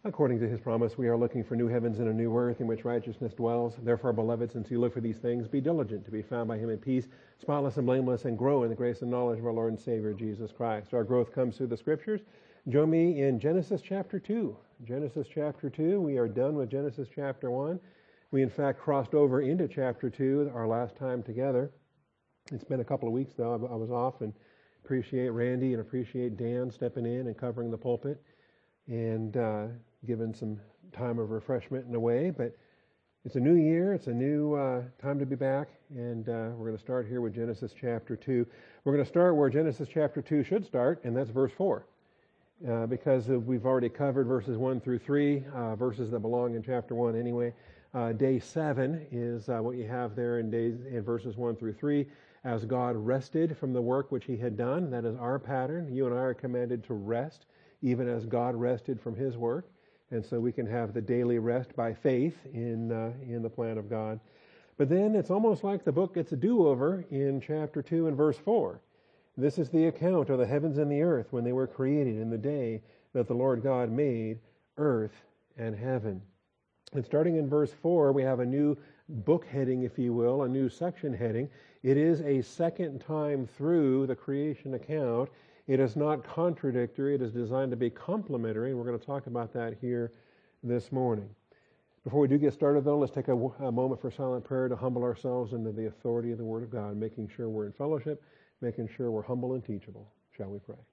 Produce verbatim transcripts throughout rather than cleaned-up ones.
According to his promise, we are looking for new heavens and a new earth in which righteousness dwells. Therefore, beloved, since you look for these things, be diligent to be found by him in peace, spotless and blameless, and grow in the grace and knowledge of our Lord and Savior, Jesus Christ. Our growth comes through the Scriptures. Join me in Genesis chapter two. Genesis chapter two. We are done with Genesis chapter one. We, in fact, crossed over into chapter two our last time together. It's been a couple of weeks, though. I was off, and appreciate Randy and appreciate Dan stepping in and covering the pulpit and uh, giving some time of refreshment in a way. But it's a new year. It's a new uh, time to be back. And uh, we're going to start here with Genesis chapter two. We're going to start where Genesis chapter two should start, and that's verse four. Uh, because we've already covered verses one through three, uh, verses that belong in chapter one anyway. Uh, day seven is uh, what you have there in days in verses one through three. As God rested from the work which he had done, that is our pattern. You and I are commanded to rest, even as God rested from his work. And so we can have the daily rest by faith in uh, in the plan of God. But then it's almost like the book gets a do-over in chapter two and verse four. This is the account of the heavens and the earth when they were created in the day that the Lord God made earth and heaven. And starting in verse four, we have a new book heading, if you will, a new section heading. It is a second time through the creation account. It is not contradictory. It is designed to be complementary, and we're going to talk about that here this morning. Before we do get started, though, let's take a, a moment for silent prayer to humble ourselves under the authority of the Word of God, making sure we're in fellowship, making sure we're humble and teachable. Shall we pray?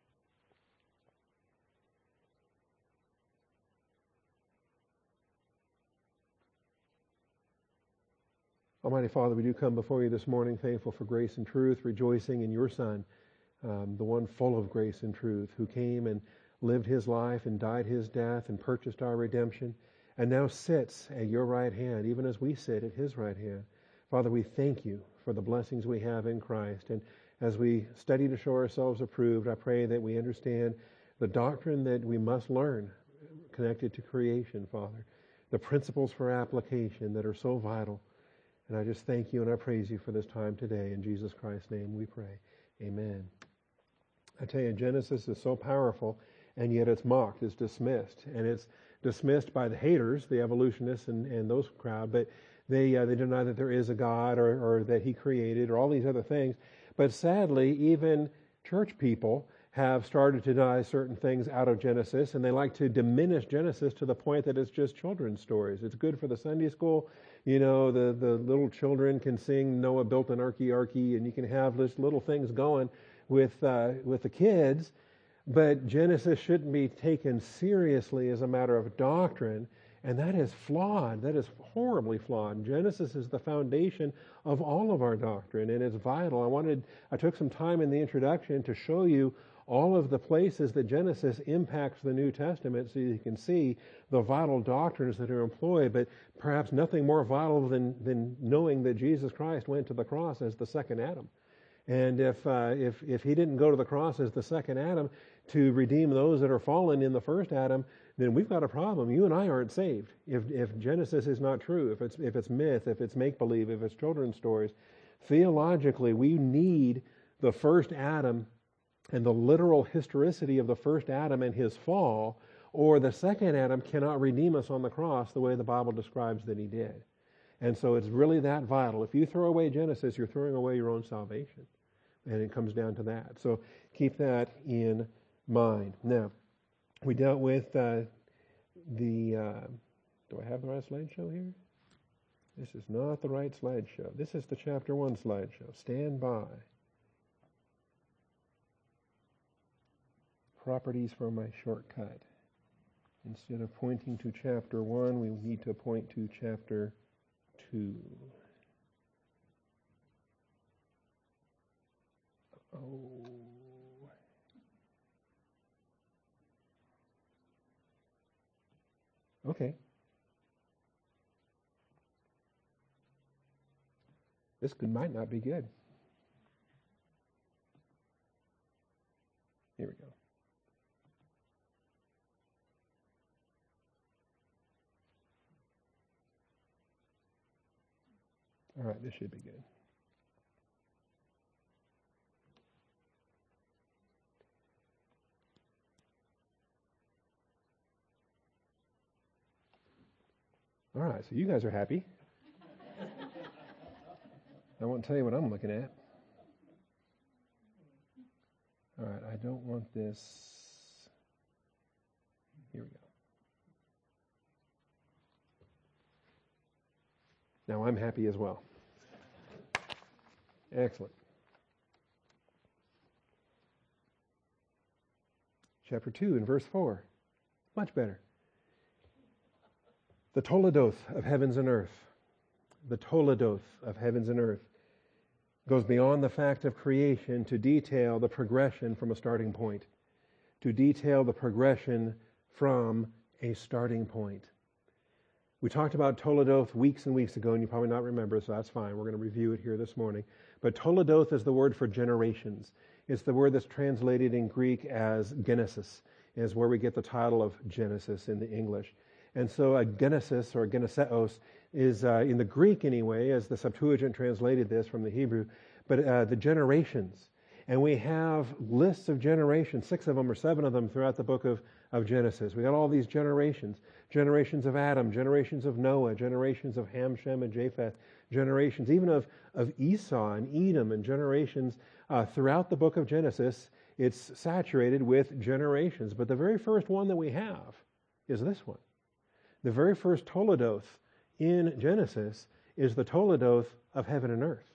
Almighty Father, we do come before you this morning, thankful for grace and truth, rejoicing in your Son, um, the one full of grace and truth, who came and lived his life and died his death and purchased our redemption, and now sits at your right hand, even as we sit at his right hand. Father, we thank you for the blessings we have in Christ. And as we study to show ourselves approved, I pray that we understand the doctrine that we must learn connected to creation, Father, the principles for application that are so vital. And I just thank you and I praise you for this time today. In Jesus Christ's name we pray. Amen. I tell you, Genesis is so powerful, and yet it's mocked, it's dismissed. And it's dismissed by the haters, the evolutionists and, and those crowd, but they uh, they deny that there is a God or, or that he created or all these other things. But sadly, even church people have started to deny certain things out of Genesis, and they like to diminish Genesis to the point that it's just children's stories. It's good for the Sunday school. You know, the, the little children can sing Noah built an arky arky, and you can have this little things going with uh, with the kids. But Genesis shouldn't be taken seriously as a matter of doctrine, and that is flawed. That is horribly flawed. Genesis is the foundation of all of our doctrine, and it's vital. I wanted, I took some time in the introduction to show you all of the places that Genesis impacts the New Testament so you can see the vital doctrines that are employed, but perhaps nothing more vital than, than knowing that Jesus Christ went to the cross as the second Adam. And if, uh, if, if he didn't go to the cross as the second Adam to redeem those that are fallen in the first Adam, then we've got a problem. You and I aren't saved. If, if Genesis is not true, if it's, if it's myth, if it's make-believe, if it's children's stories, theologically we need the first Adam and the literal historicity of the first Adam and his fall, or the second Adam cannot redeem us on the cross the way the Bible describes that he did. And so it's really that vital. If you throw away Genesis, you're throwing away your own salvation. And it comes down to that. So keep that in mind. Now, we dealt with uh, the, uh, do I have the right slideshow here? This is not the right slideshow. This is the chapter one slideshow. Stand by. Properties for my shortcut. Instead of pointing to chapter one, we need to point to chapter two. Oh. Okay. This could, might not be good. Here we go. All right, this should be good. All right, so you guys are happy. I won't tell you what I'm looking at. All right, I don't want this. Here we go. Now I'm happy as well. Excellent. Chapter two and verse four. Much better. The Toledoth of heavens and earth. The Toledoth of heavens and earth goes beyond the fact of creation to detail the progression from a starting point. To detail the progression from a starting point. We talked about Toledoth weeks and weeks ago, and you probably not remember, so that's fine. We're going to review it here this morning. But Toledoth is the word for generations. It's the word that's translated in Greek as Genesis, is where we get the title of Genesis in the English. And so a Genesis, or Geneseos, is uh, in the Greek anyway, as the Septuagint translated this from the Hebrew, but uh, the generations. And we have lists of generations, six of them or seven of them throughout the book of, of Genesis. We got all these generations. Generations of Adam, generations of Noah, generations of Ham, Shem, and Japheth, generations even of, of Esau and Edom, and generations uh, throughout the book of Genesis. It's saturated with generations. But the very first one that we have is this one. The very first Toledoth in Genesis is the Toledoth of heaven and earth.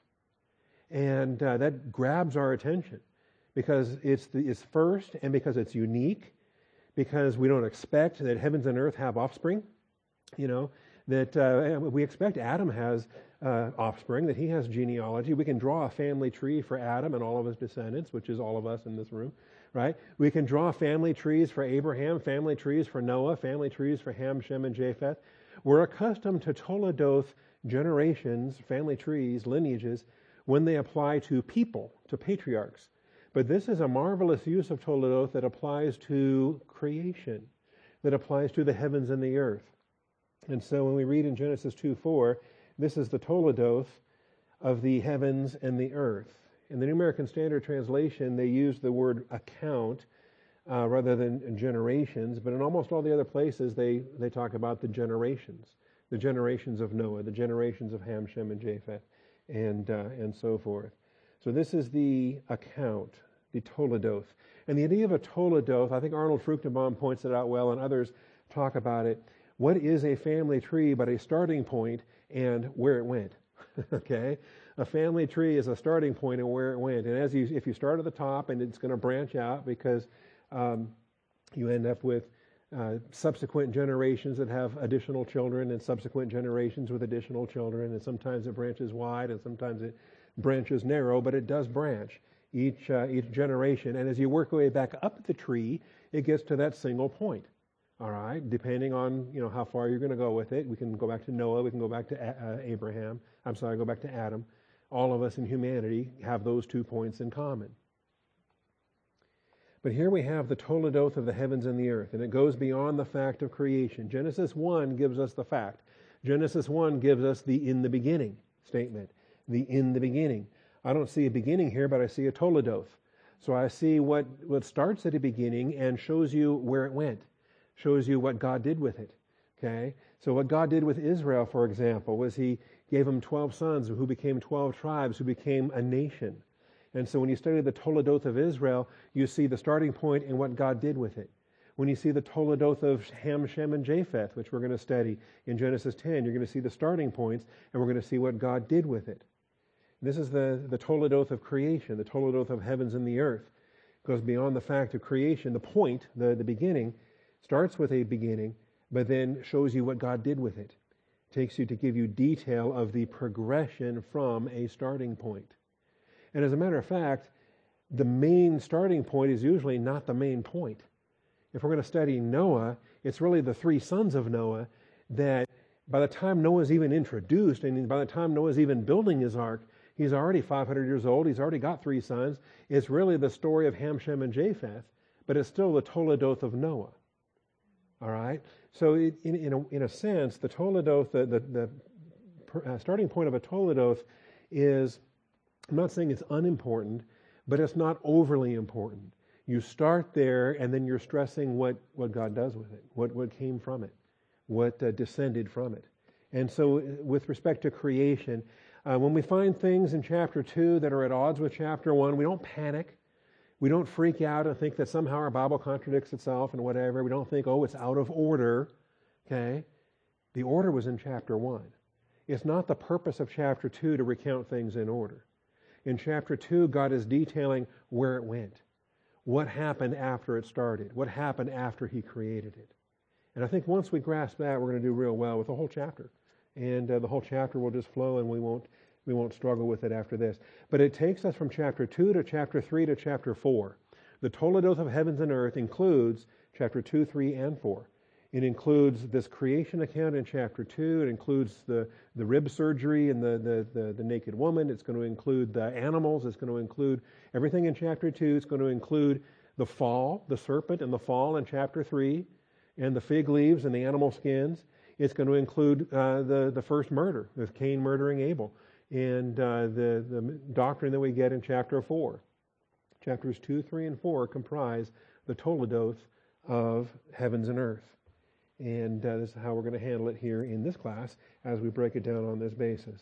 And uh, that grabs our attention because it's, the, it's first, and because it's unique, because we don't expect that heavens and earth have offspring, you know, that uh, we expect Adam has uh, offspring, that he has genealogy. We can draw a family tree for Adam and all of his descendants, which is all of us in this room, right? We can draw family trees for Abraham, family trees for Noah, family trees for Ham, Shem, and Japheth. We're accustomed to Toledoth generations, family trees, lineages, when they apply to people, to patriarchs. But this is a marvelous use of Toledoth that applies to creation, that applies to the heavens and the earth. And so when we read in Genesis two four, this is the Toledoth of the heavens and the earth. In the New American Standard Translation, they use the word account uh, rather than generations, but in almost all the other places, they, they talk about the generations, the generations of Noah, the generations of Ham, Shem, and Japheth, and, uh, and so forth. So this is the account, the Toledoth. And the idea of a Toledoth, I think Arnold Fruchtenbaum points it out well, and others talk about it. What is a family tree but a starting point and where it went? Okay? A family tree is a starting point and where it went. And as you, if you start at the top, and it's going to branch out because um, you end up with uh, subsequent generations that have additional children, and subsequent generations with additional children, and sometimes it branches wide and sometimes it branches narrow, but it does branch each uh, each generation. And as you work your way back up the tree, it gets to that single point. All right, depending on, you know, how far you're going to go with it. We can go back to Noah, we can go back to uh, Abraham, I'm sorry, go back to Adam. All of us in humanity have those two points in common. But here we have the Toledoth of the heavens and the earth, and it goes beyond the fact of creation. Genesis one gives us the fact. Genesis one gives us the in the beginning statement, the in the beginning. I don't see a beginning here, but I see a Toledoth. So I see what, what starts at a beginning and shows you where it went, shows you what God did with it. Okay? So what God did with Israel, for example, was he gave them twelve sons who became twelve tribes, who became a nation. And so when you study the Toledoth of Israel, you see the starting point and what God did with it. When you see the Toledoth of Ham, Shem, and Japheth, which we're going to study in Genesis ten, you're going to see the starting points, and we're going to see what God did with it. This is the, the Toledoth of creation, the Toledoth of heavens and the earth. It goes beyond the fact of creation. The point, the, the beginning, starts with a beginning, but then shows you what God did with it. Takes you to give you detail of the progression from a starting point. And as a matter of fact, the main starting point is usually not the main point. If we're going to study Noah, it's really the three sons of Noah that by the time Noah's even introduced, and by the time Noah's even building his ark, he's already five hundred years old, he's already got three sons. It's really the story of Ham, Shem, and Japheth, but it's still the Toledoth of Noah. All right? So it, in, in, a, in a sense, the Toledoth, the, the, the uh, starting point of a Toledoth is, I'm not saying it's unimportant, but it's not overly important. You start there, and then you're stressing what, what God does with it, what, what came from it, what uh, descended from it. And so with respect to creation, uh, when we find things in chapter two that are at odds with chapter one, we don't panic. We don't freak out and think that somehow our Bible contradicts itself and whatever. We don't think, oh, it's out of order. Okay? The order was in chapter one. It's not the purpose of chapter two to recount things in order. In chapter two, God is detailing where it went, what happened after it started, what happened after He created it. And I think once we grasp that, we're going to do real well with the whole chapter. And uh, the whole chapter will just flow, and we won't we won't struggle with it after this. But it takes us from chapter two to chapter three to chapter four. The Toledos of heavens and earth includes chapter two, three, and four. It includes this creation account in chapter two. It includes the, the rib surgery and the, the, the, the naked woman. It's going to include the animals. It's going to include everything in chapter two. It's going to include the fall, the serpent and the fall in chapter three, and the fig leaves and the animal skins. It's going to include uh, the, the first murder, with Cain murdering Abel, and uh, the, the doctrine that we get in chapter four. Chapters two, three, and four comprise the Toledos of heavens and earth. And uh, this is how we're going to handle it here in this class as we break it down on this basis.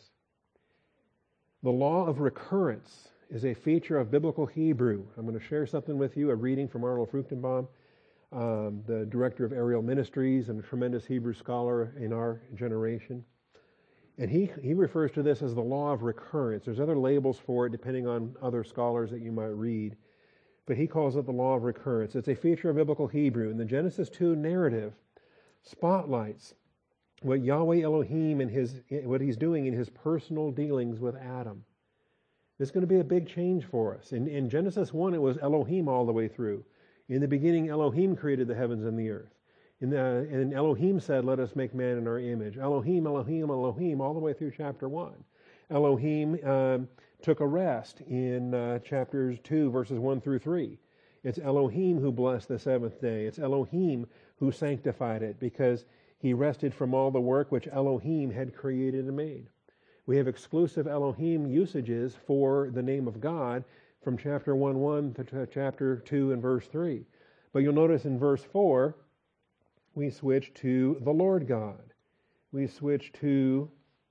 The law of recurrence is a feature of biblical Hebrew. I'm going to share something with you, a reading from Arnold Fruchtenbaum, um, the director of Ariel Ministries and a tremendous Hebrew scholar in our generation. And he, he refers to this as the law of recurrence. There's other labels for it depending on other scholars that you might read. But he calls it the law of recurrence. It's a feature of biblical Hebrew. In the Genesis two narrative, spotlights what Yahweh Elohim and his what He's doing in His personal dealings with Adam. This is going to be a big change for us. In, in Genesis one, it was Elohim all the way through. In the beginning, Elohim created the heavens and the earth. In the, and Elohim said, let us make man in our image. Elohim, Elohim, Elohim, all the way through chapter one. Elohim um, took a rest in uh, chapters two, verses one through three. It's Elohim who blessed the seventh day. It's Elohim who sanctified it because He rested from all the work which Elohim had created and made. We have exclusive Elohim usages for the name of God from chapter one, one to chapter two and verse three. But you'll notice in verse four, we switch to the Lord God. We switch to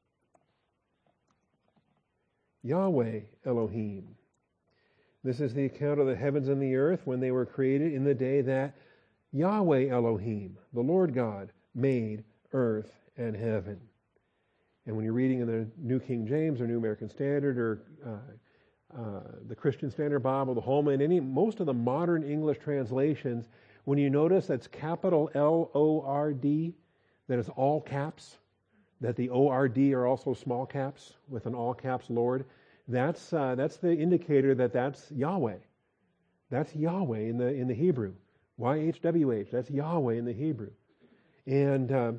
Yahweh Elohim. This is the account of the heavens and the earth when they were created in the day that Yahweh Elohim, the Lord God, made earth and heaven. And when you're reading in the New King James or New American Standard or uh, uh, the Christian Standard Bible, the Holman, any most of the modern English translations, when you notice that's capital L O R D, that is all caps, that the O R D are also small caps with an all caps Lord, that's uh, that's the indicator that that's Yahweh. That's Yahweh in the in the Hebrew. Y H W H, that's Yahweh in the Hebrew. And um,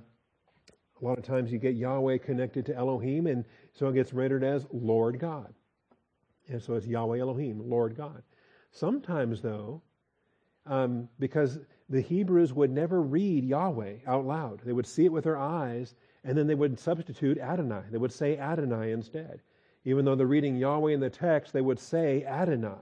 a lot of times you get Yahweh connected to Elohim, and so it gets rendered as Lord God. And so it's Yahweh Elohim, Lord God. Sometimes, though, um, because the Hebrews would never read Yahweh out loud. They would see it with their eyes, and then they would substitute Adonai. They would say Adonai instead. Even though they're reading Yahweh in the text, they would say Adonai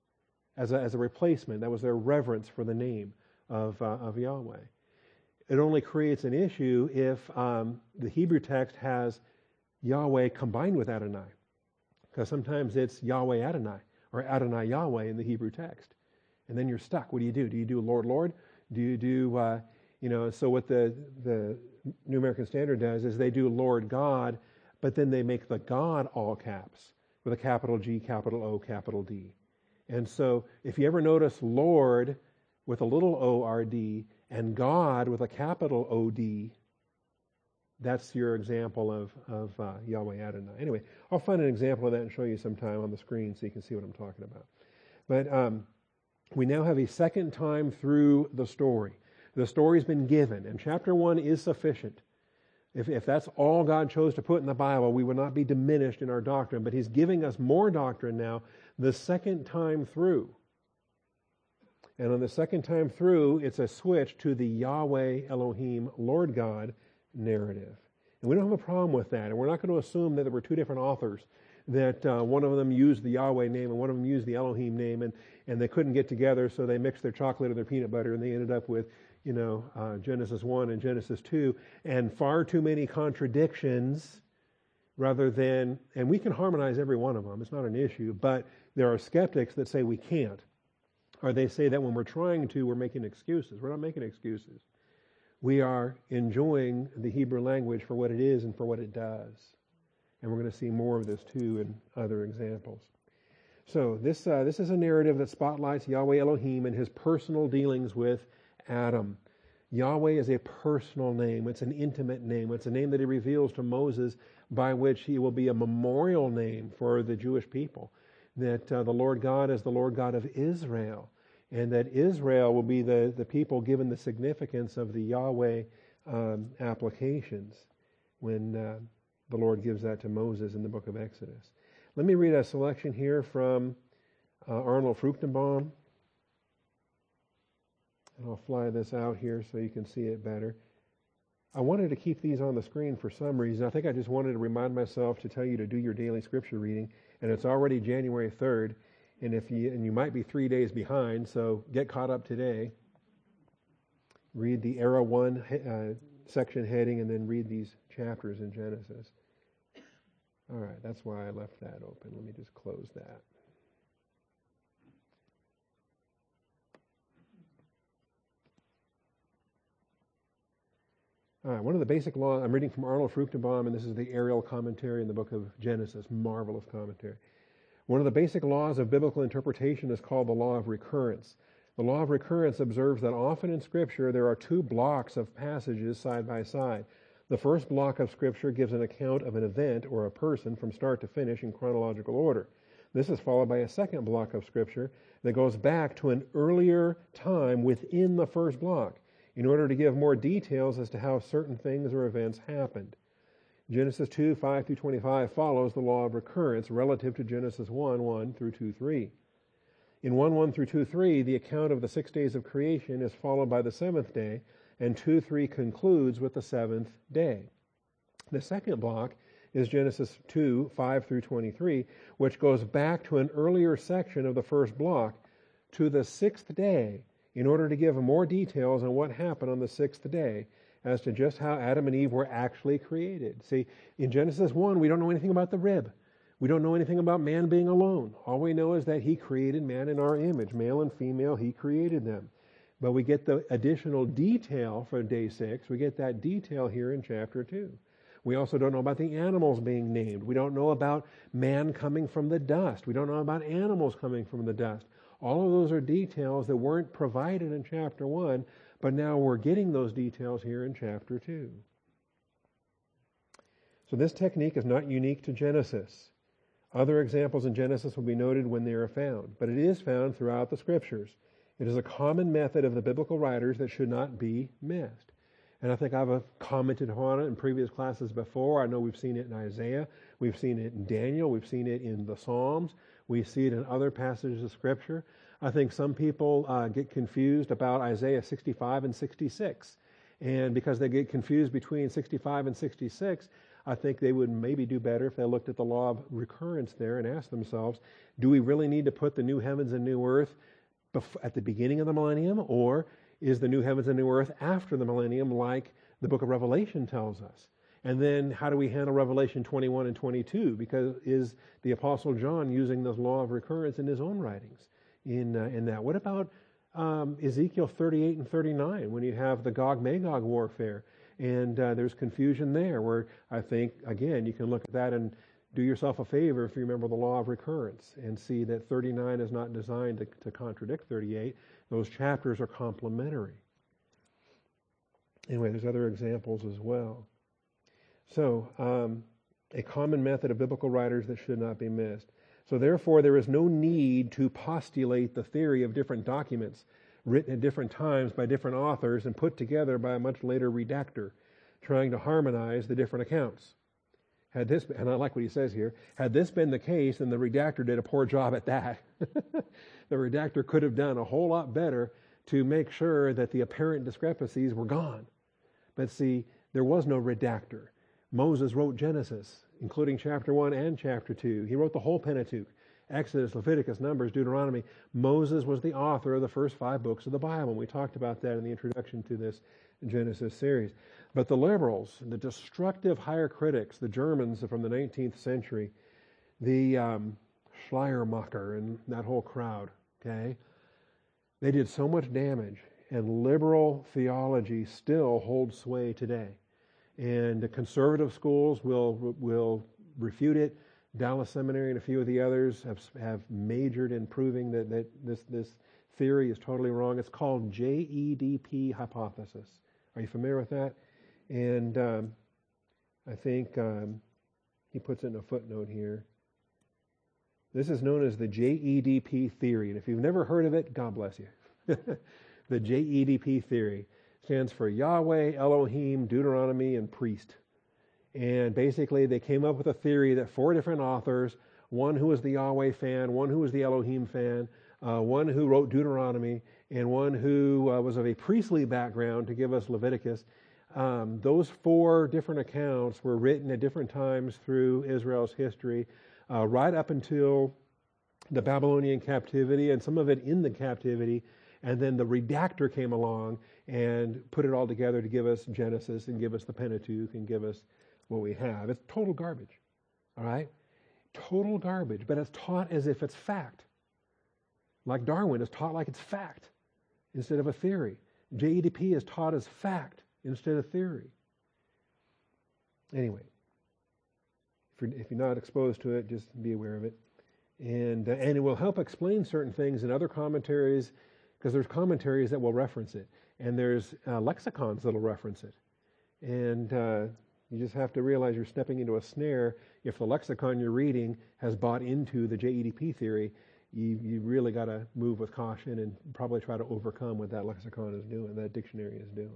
as a, as a replacement. That was their reverence for the name of, uh, of Yahweh. It only creates an issue if um, the Hebrew text has Yahweh combined with Adonai. Because sometimes it's Yahweh Adonai or Adonai Yahweh in the Hebrew text. And then you're stuck. What do you do? Do you do Lord, Lord? Do you do, uh, you know, so what the, the New American Standard does is they do Lord God, but then they make the God all caps with a capital G, capital O, capital D. And so if you ever notice Lord with a little O R D and God with a capital O D, that's your example of, of uh, Yahweh Adonai. Anyway, I'll find an example of that and show you sometime on the screen so you can see what I'm talking about. But um, we now have a second time through the story. The story's been given, and chapter one is sufficient. If, if that's all God chose to put in the Bible, we would not be diminished in our doctrine. But He's giving us more doctrine now the second time through. And on the second time through, it's a switch to the Yahweh Elohim, Lord God narrative. And we don't have a problem with that. And we're not going to assume that there were two different authors, that uh, one of them used the Yahweh name and one of them used the Elohim name, and, and they couldn't get together, so they mixed their chocolate and their peanut butter, and they ended up with, you know, uh, Genesis one and Genesis two, and far too many contradictions rather than, and we can harmonize every one of them, it's not an issue, but there are skeptics that say we can't. Or they say that when we're trying to, we're making excuses. We're not making excuses. We are enjoying the Hebrew language for what it is and for what it does. And we're going to see more of this too in other examples. So this uh, this is a narrative that spotlights Yahweh Elohim and his personal dealings with Adam. Yahweh is a personal name. It's an intimate name. It's a name that he reveals to Moses by which he will be a memorial name for the Jewish people. That uh, the Lord God is the Lord God of Israel. And that Israel will be the, the people given the significance of the Yahweh um, applications when uh, the Lord gives that to Moses in the book of Exodus. Let me read a selection here from uh, Arnold Fruchtenbaum. And I'll fly this out here so you can see it better. I wanted to keep these on the screen for some reason. I think I just wanted to remind myself to tell you to do your daily scripture reading. And it's already January third. And if you and you might be three days behind, so get caught up today. Read the Era one uh, section heading and then read these chapters in Genesis. All right, that's why I left that open. Let me just close that. All right, one of the basic laws, I'm reading from Arnold Fruchtenbaum, and this is the Ariel commentary in the book of Genesis, marvelous commentary. One of the basic laws of biblical interpretation is called the law of recurrence. The law of recurrence observes that often in Scripture there are two blocks of passages side by side. The first block of Scripture gives an account of an event or a person from start to finish in chronological order. This is followed by a second block of Scripture that goes back to an earlier time within the first block in order to give more details as to how certain things or events happened. Genesis two, five through twenty-five follows the law of recurrence relative to Genesis one, one through two, three. In one, one through two, three, the account of the six days of creation is followed by the seventh day, and two, three concludes with the seventh day. The second block is Genesis two, five through twenty-three, which goes back to an earlier section of the first block to the sixth day in order to give more details on what happened on the sixth day as to just how Adam and Eve were actually created. See, in Genesis one, we don't know anything about the rib. We don't know anything about man being alone. All we know is that he created man in our image. Male and female, he created them. But we get the additional detail for day six. We get that detail here in chapter two. We also don't know about the animals being named. We don't know about man coming from the dust. We don't know about animals coming from the dust. All of those are details that weren't provided in chapter one, but now we're getting those details here in chapter two. So this technique is not unique to Genesis. Other examples in Genesis will be noted when they are found, but it is found throughout the Scriptures. It is a common method of the biblical writers that should not be missed. And I think I've commented on it in previous classes before. I know we've seen it in Isaiah. We've seen it in Daniel. We've seen it in the Psalms. We see it in other passages of Scripture. I think some people uh, get confused about Isaiah sixty-five and sixty-six. And because they get confused between sixty-five and sixty-six, I think they would maybe do better if they looked at the law of recurrence there and asked themselves, do we really need to put the new heavens and new earth bef- at the beginning of the millennium, or is the new heavens and new earth after the millennium like the book of Revelation tells us? And then how do we handle Revelation twenty-one and twenty-two? Because is the Apostle John using this law of recurrence in his own writings in, uh, in that? What about um, Ezekiel thirty-eight and thirty-nine when you have the Gog-Magog warfare? And uh, there's confusion there where I think, again, you can look at that and do yourself a favor if you remember the law of recurrence and see that thirty-nine is not designed to, to contradict thirty-eight. Those chapters are complementary. Anyway, there's other examples as well. So, um, a common method of biblical writers that should not be missed. So therefore, there is no need to postulate the theory of different documents written at different times by different authors and put together by a much later redactor, trying to harmonize the different accounts. Had this, been, and I like what he says here, had this been the case, then the redactor did a poor job at that. The redactor could have done a whole lot better to make sure that the apparent discrepancies were gone. But see, there was no redactor. Moses wrote Genesis, including chapter one and chapter two. He wrote the whole Pentateuch. Exodus, Leviticus, Numbers, Deuteronomy. Moses was the author of the first five books of the Bible. We talked about that in the introduction to this Genesis series. But the liberals, the destructive higher critics, the Germans from the nineteenth century, the um, Schleiermacher and that whole crowd, okay, they did so much damage, and liberal theology still holds sway today. And the conservative schools will will refute it. Dallas Seminary and a few of the others have have majored in proving that, that this this theory is totally wrong. It's called J E D P hypothesis. Are you familiar with that? And um, I think um, he puts it in a footnote here. This is known as the J E D P theory. And if you've never heard of it, God bless you. The J E D P theory stands for Yahweh, Elohim, Deuteronomy, and priest. And basically they came up with a theory that four different authors, one who was the Yahweh fan, one who was the Elohim fan, uh, one who wrote Deuteronomy, and one who uh, was of a priestly background to give us Leviticus. Um, those four different accounts were written at different times through Israel's history, uh, right up until the Babylonian captivity, and some of it in the captivity. And then the redactor came along and put it all together to give us Genesis and give us the Pentateuch and give us what we have. It's total garbage, all right? Total garbage, but it's taught as if it's fact. Like Darwin is taught like it's fact instead of a theory. J E D P is taught as fact instead of theory. Anyway, if you're, if you're not exposed to it, just be aware of it. And, uh, and it will help explain certain things in other commentaries, because there's commentaries that will reference it, and there's uh, lexicons that will reference it. And uh, you just have to realize you're stepping into a snare. If the lexicon you're reading has bought into the J E D P theory, you, you really got to move with caution and probably try to overcome what that lexicon is doing, that dictionary is doing.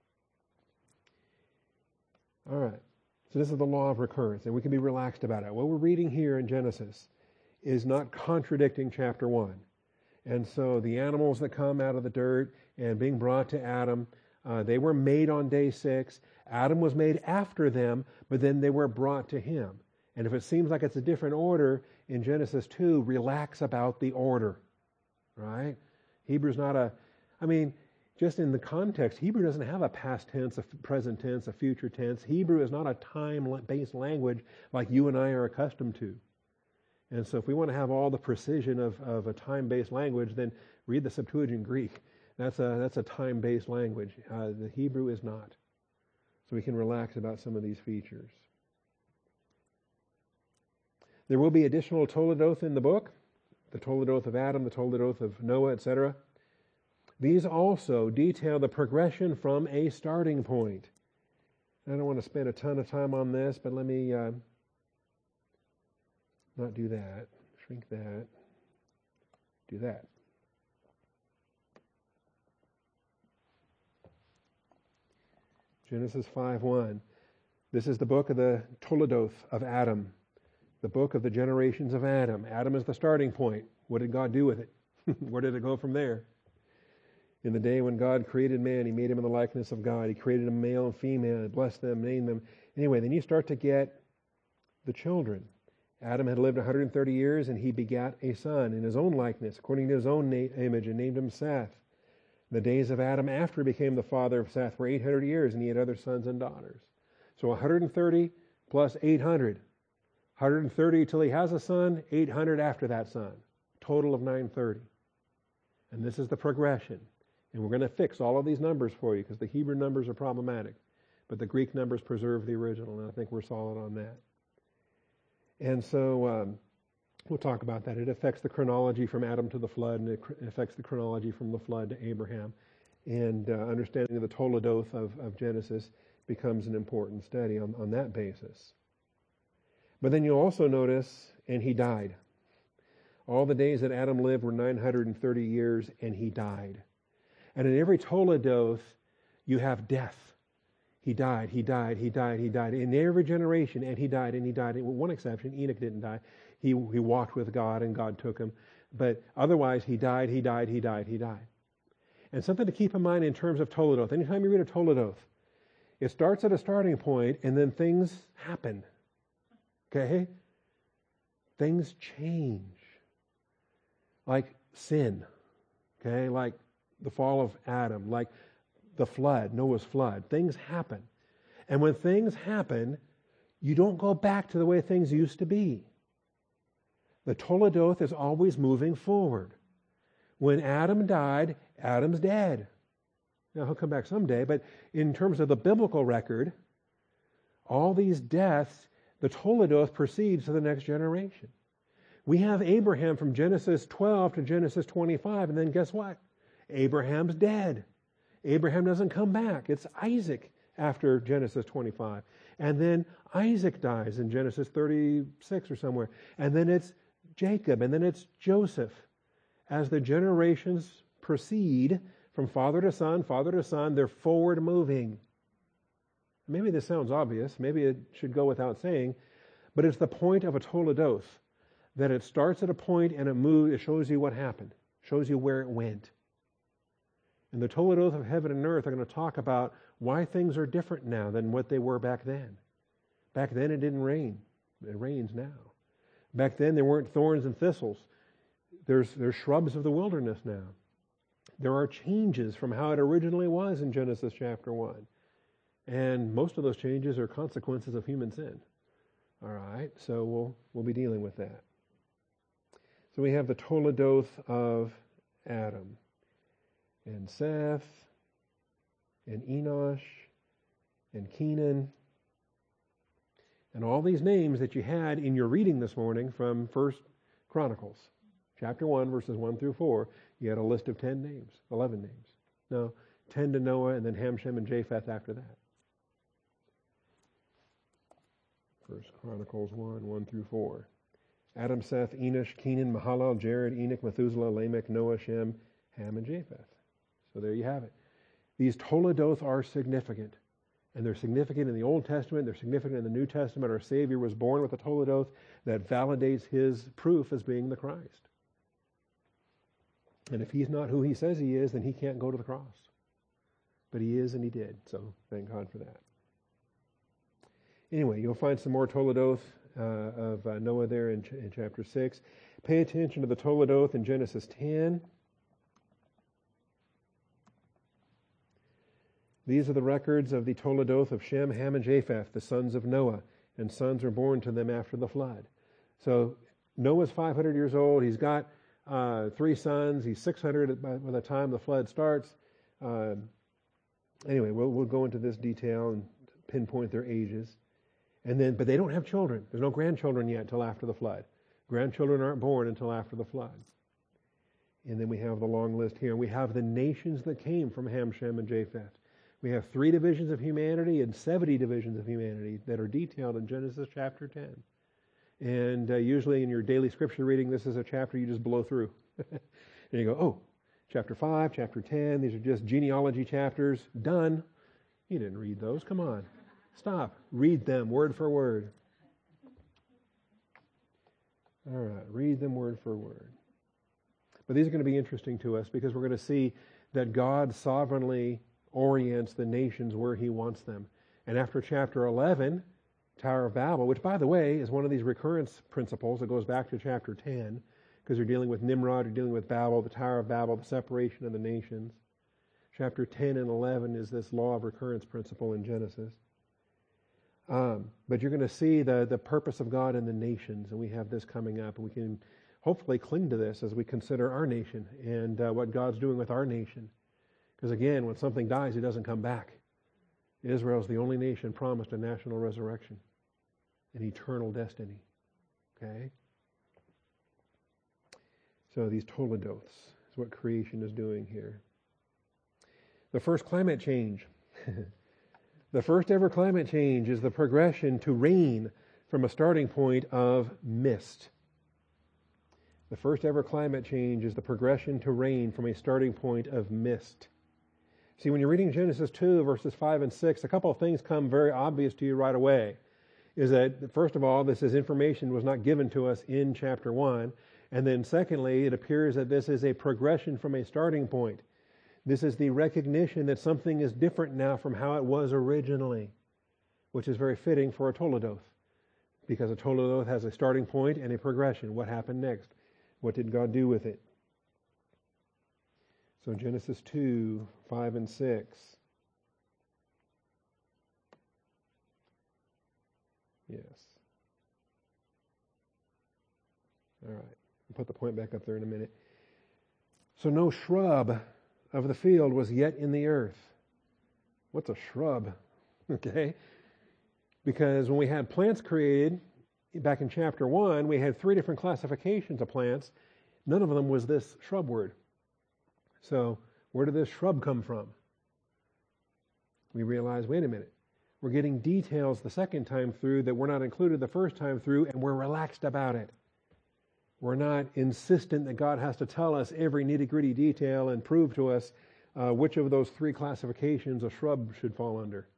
All right, so this is the law of recurrence, and we can be relaxed about it. What we're reading here in Genesis is not contradicting chapter one. And so the animals that come out of the dirt and being brought to Adam, uh, they were made on day six. Adam was made after them, but then they were brought to him. And if it seems like it's a different order in Genesis two, relax about the order, right? Hebrew's not a, I mean, just in the context, Hebrew doesn't have a past tense, a present tense, a future tense. Hebrew is not a time-based language like you and I are accustomed to. And so if we want to have all the precision of, of a time-based language, then read the Septuagint Greek. That's a, that's a time-based language. Uh, the Hebrew is not. So we can relax about some of these features. There will be additional Toledoth in the book, the Toledoth of Adam, the Toledoth of Noah, et cetera. These also detail the progression from a starting point. I don't want to spend a ton of time on this, but let me... Uh, Not do that, shrink that, do that. Genesis five one. This is the book of the Toledoth of Adam, the book of the generations of Adam. Adam is the starting point. What did God do with it? Where did it go from there? In the day when God created man, he made him in the likeness of God. He created them male and female, blessed them, named them. Anyway, then you start to get the children. Adam had lived one hundred thirty years, and he begat a son in his own likeness, according to his own na- image, and named him Seth. The days of Adam after he became the father of Seth were eight hundred years, and he had other sons and daughters. So one hundred thirty plus eight hundred. one hundred thirty till he has a son, eight hundred after that son. Total of nine hundred thirty. And this is the progression. And we're going to fix all of these numbers for you, because the Hebrew numbers are problematic. But the Greek numbers preserve the original, and I think we're solid on that. And so um, we'll talk about that. It affects the chronology from Adam to the flood, and it affects the chronology from the flood to Abraham. And uh, understanding the Toledoth of, of Genesis becomes an important study on, on that basis. But then you'll also notice, and he died. All the days that Adam lived were nine hundred thirty years, and he died. And in every Toledoth, you have death. He died, he died, he died, he died. In every generation, and he died, and he died. With one exception, Enoch didn't die. He, he walked with God, and God took him. But otherwise, he died, he died, he died, he died. And something to keep in mind in terms of Toledoth. Anytime you read a Toledoth, it starts at a starting point, and then things happen. Okay? Things change. like sin, okay, like the fall of Adam, like the flood, Noah's flood. Things happen. And when things happen, you don't go back to the way things used to be. The Toledoth is always moving forward. When Adam died, Adam's dead. Now, he'll come back someday, but in terms of the biblical record, all these deaths, the Toledoth proceeds to the next generation. We have Abraham from Genesis twelve to Genesis twenty-five, and then guess what? Abraham's dead. Abraham doesn't come back. It's Isaac after Genesis twenty-five. And then Isaac dies in Genesis thirty-six or somewhere. And then it's Jacob, and then it's Joseph. As the generations proceed from father to son, father to son, they're forward moving. Maybe this sounds obvious. Maybe it should go without saying. But it's the point of a Toledoth, that it starts at a point and it moves, it shows you what happened, shows you where it went. And the Toledoth of heaven and earth are going to talk about why things are different now than what they were back then. Back then it didn't rain. It rains now. Back then there weren't thorns and thistles. There's, there's shrubs of the wilderness now. There are changes from how it originally was in Genesis chapter one. And most of those changes are consequences of human sin. All right, so we'll, we'll be dealing with that. So we have the Toledoth of Adam, and Seth, and Enosh, and Kenan, and all these names that you had in your reading this morning from First Chronicles, chapter one, verses one through four. You had a list of ten names, eleven names. No, ten to Noah, and then Ham, Shem, and Japheth after that. First Chronicles one, one through four. Adam, Seth, Enosh, Kenan, Mahalalel, Jared, Enoch, Methuselah, Lamech, Noah, Shem, Ham, and Japheth. So there you have it. These Toledoth are significant. And they're significant in the Old Testament. They're significant in the New Testament. Our Savior was born with a Toledoth that validates his proof as being the Christ. And if he's not who he says he is, then he can't go to the cross. But he is, and he did. So thank God for that. Anyway, you'll find some more Toledoth uh, of uh, Noah there in, ch- in chapter six. Pay attention to the Toledoth in Genesis ten. These are the records of the Toledoth of Shem, Ham, and Japheth, the sons of Noah, and sons were born to them after the flood. So Noah's five hundred years old. He's got uh, three sons. He's six hundred by, by the time the flood starts. Uh, anyway, we'll, we'll go into this detail and pinpoint their ages. And then, but they don't have children. There's no grandchildren yet until after the flood. Grandchildren aren't born until after the flood. And then we have the long list here. We have the nations that came from Ham, Shem, and Japheth. We have three divisions of humanity and seventy divisions of humanity that are detailed in Genesis chapter ten. And uh, usually in your daily scripture reading, this is a chapter you just blow through. And you go, oh, chapter five, chapter ten, these are just genealogy chapters. Done. You didn't read those. Come on. Stop. Read them word for word. All right. Read them word for word. But these are going to be interesting to us because we're going to see that God sovereignly orients the nations where he wants them. And after chapter eleven, Tower of Babel, which, by the way, is one of these recurrence principles that goes back to chapter ten, because you're dealing with Nimrod, you're dealing with Babel, the Tower of Babel, the separation of the nations. Chapter ten and eleven is this law of recurrence principle in Genesis. Um, but you're going to see the, the purpose of God in the nations, and we have this coming up, and we can hopefully cling to this as we consider our nation and uh, what God's doing with our nation. Because again, when something dies, it doesn't come back. Israel is the only nation promised a national resurrection, an eternal destiny. Okay? So these Toledoths is what creation is doing here. The first climate change. The first ever climate change is the progression to rain from a starting point of mist. The first ever climate change is the progression to rain from a starting point of mist. See, when you're reading Genesis two, verses five and six, a couple of things come very obvious to you right away. Is that, first of all, this is information was not given to us in chapter one. And then secondly, it appears that this is a progression from a starting point. This is the recognition that something is different now from how it was originally, which is very fitting for a Toledoth, because a Toledoth has a starting point and a progression. What happened next? What did God do with it? So Genesis two, five and six. Yes. All right. I'll put the point back up there in a minute. So no shrub of the field was yet in the earth. What's a shrub? Okay. Because when we had plants created, back in chapter one, we had three different classifications of plants. None of them was this shrub word. So where did this shrub come from? We realized, wait a minute, we're getting details the second time through that were not included the first time through, and we're relaxed about it. We're not insistent that God has to tell us every nitty-gritty detail and prove to us uh, which of those three classifications a shrub should fall under.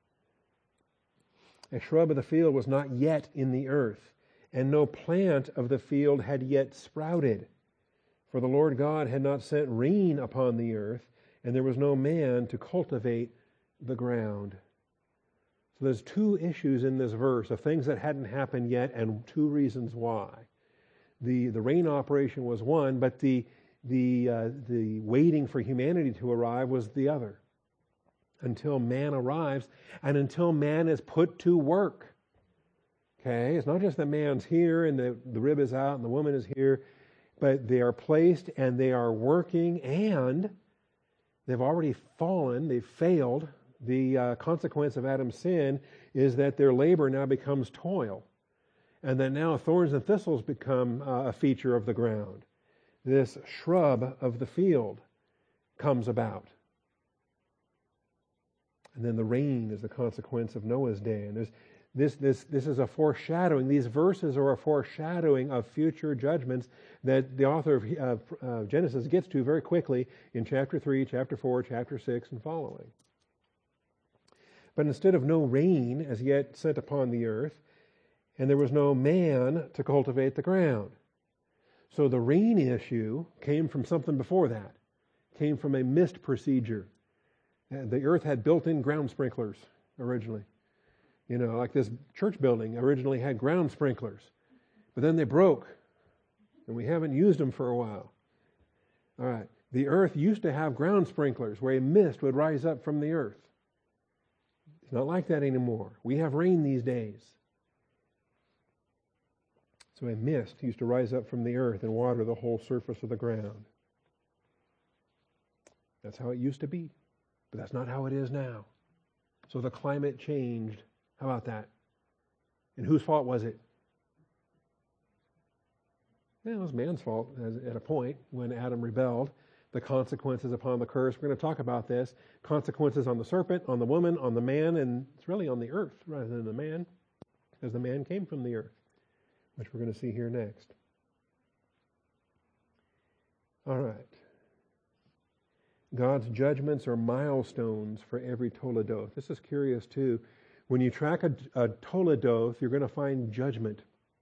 A shrub of the field was not yet in the earth, and no plant of the field had yet sprouted. For the Lord God had not sent rain upon the earth, and there was no man to cultivate the ground. So there's two issues in this verse of things that hadn't happened yet, and two reasons why. The the rain operation was one, but the the uh, the waiting for humanity to arrive was the other. Until man arrives, and until man is put to work. Okay, it's not just that man's here and the, the rib is out and the woman is here, but they are placed and they are working, and they've already fallen, they've failed. The uh, consequence of Adam's sin is that their labor now becomes toil, and that now thorns and thistles become uh, a feature of the ground. This shrub of the field comes about. And then the rain is the consequence of Noah's day. And there's, this, this, this is a foreshadowing. These verses are a foreshadowing of future judgments that the author of uh, uh, Genesis gets to very quickly in chapter three, chapter four, chapter six, and following. But instead of no rain as yet sent upon the earth, and there was no man to cultivate the ground. So the rain issue came from something before that. Came from a mist procedure. The earth had built-in ground sprinklers originally. You know, like this church building originally had ground sprinklers. But then they broke, and we haven't used them for a while. All right. The earth used to have ground sprinklers where a mist would rise up from the earth. It's not like that anymore. We have rain these days. So a mist used to rise up from the earth and water the whole surface of the ground. That's how it used to be. But that's not how it is now. So the climate changed. How about that? And whose fault was it? Well, it was man's fault at a point when Adam rebelled. The consequences upon the curse. We're going to talk about this. Consequences on the serpent, on the woman, on the man, and it's really on the earth rather than the man, because the man came from the earth, which we're going to see here next. All right. God's judgments are milestones for every Toledoth. This is curious too. When you track a, a Toledoth, you're going to find judgment.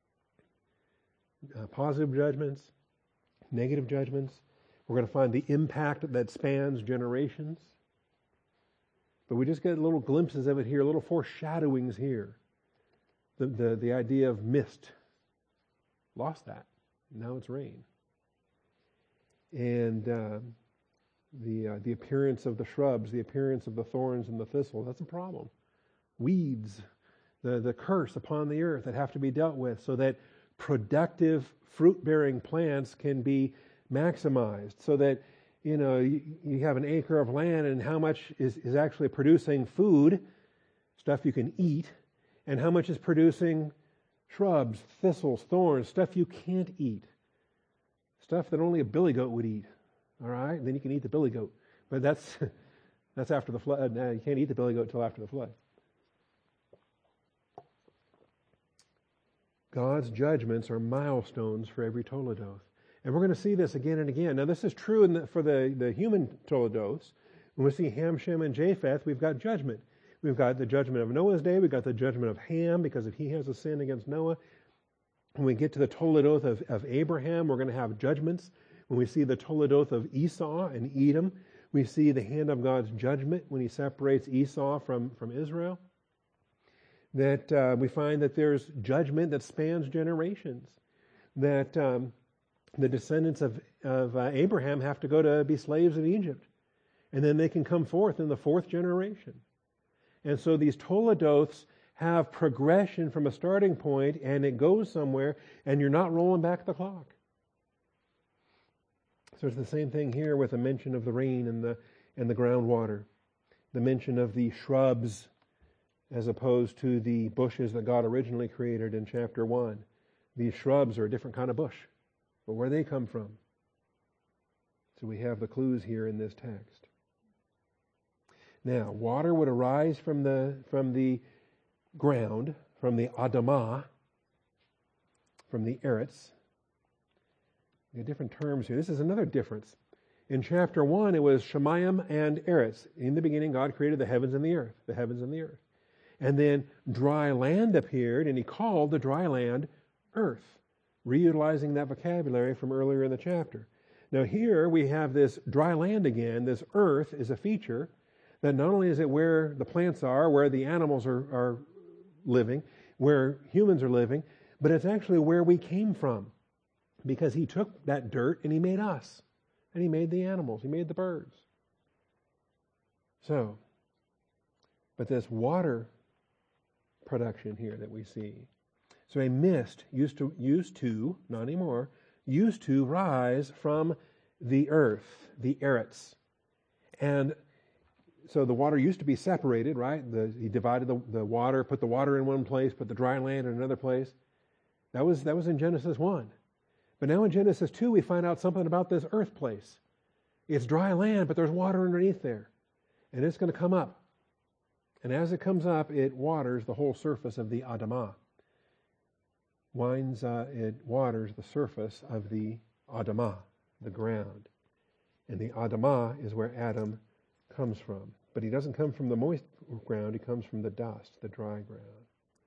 Uh, positive judgments, negative judgments. We're going to find the impact that spans generations. But we just get little glimpses of it here, little foreshadowings here. The, the, the idea of mist. Lost that. Now it's rain. And uh, the, uh, the appearance of the shrubs, the appearance of the thorns and the thistles, that's a problem. Weeds, the, the curse upon the earth that have to be dealt with so that productive fruit-bearing plants can be maximized, so that, you know, you, you have an acre of land and how much is, is actually producing food, stuff you can eat, and how much is producing shrubs, thistles, thorns, stuff you can't eat, stuff that only a billy goat would eat. All right, and then you can eat the billy goat, but that's that's after the flood. Now you can't eat the billy goat until after the flood. God's judgments are milestones for every Toledoth. And we're going to see this again and again. Now, this is true in the, for the, the human Toledoths. When we see Ham, Shem, and Japheth, we've got judgment. We've got the judgment of Noah's day. We've got the judgment of Ham because if he has a sin against Noah. When we get to the Toledoth of, of Abraham, we're going to have judgments. When we see the Toledoth of Esau and Edom, we see the hand of God's judgment when he separates Esau from, from Israel. That uh, we find that there's judgment that spans generations. That um, the descendants of, of uh, Abraham have to go to be slaves in Egypt and then they can come forth in the fourth generation. And so these Toledoths have progression from a starting point, and it goes somewhere, and you're not rolling back the clock. So it's the same thing here with the mention of the rain and the and the groundwater, the mention of the shrubs as opposed to the bushes that God originally created in chapter one. These shrubs are a different kind of bush, but where they come from. So we have the clues here in this text. Now, water would arise from the from the ground, from the Adamah, from the Eretz. We have different terms here. This is another difference. In chapter one, it was Shemayim and Eretz. In the beginning, God created the heavens and the earth, the heavens and the earth. And then dry land appeared, and he called the dry land earth, reutilizing that vocabulary from earlier in the chapter. Now here we have this dry land again. This earth is a feature that not only is it where the plants are, where the animals are, are living, where humans are living, but it's actually where we came from, because he took that dirt and he made us, and he made the animals, he made the birds. So, but this water production here that we see. So a mist used to, used to, not anymore, used to rise from the earth, the Eretz. And so the water used to be separated, right? The, he divided the, the water, put the water in one place, put the dry land in another place. That was, that was in Genesis one. But now in Genesis two, we find out something about this earth place. It's dry land, but there's water underneath there. And it's going to come up. And as it comes up, it waters the whole surface of the Adamah. Winds, uh, it waters the surface of the Adamah, the ground. And the Adamah is where Adam comes from. But he doesn't come from the moist ground, he comes from the dust, the dry ground.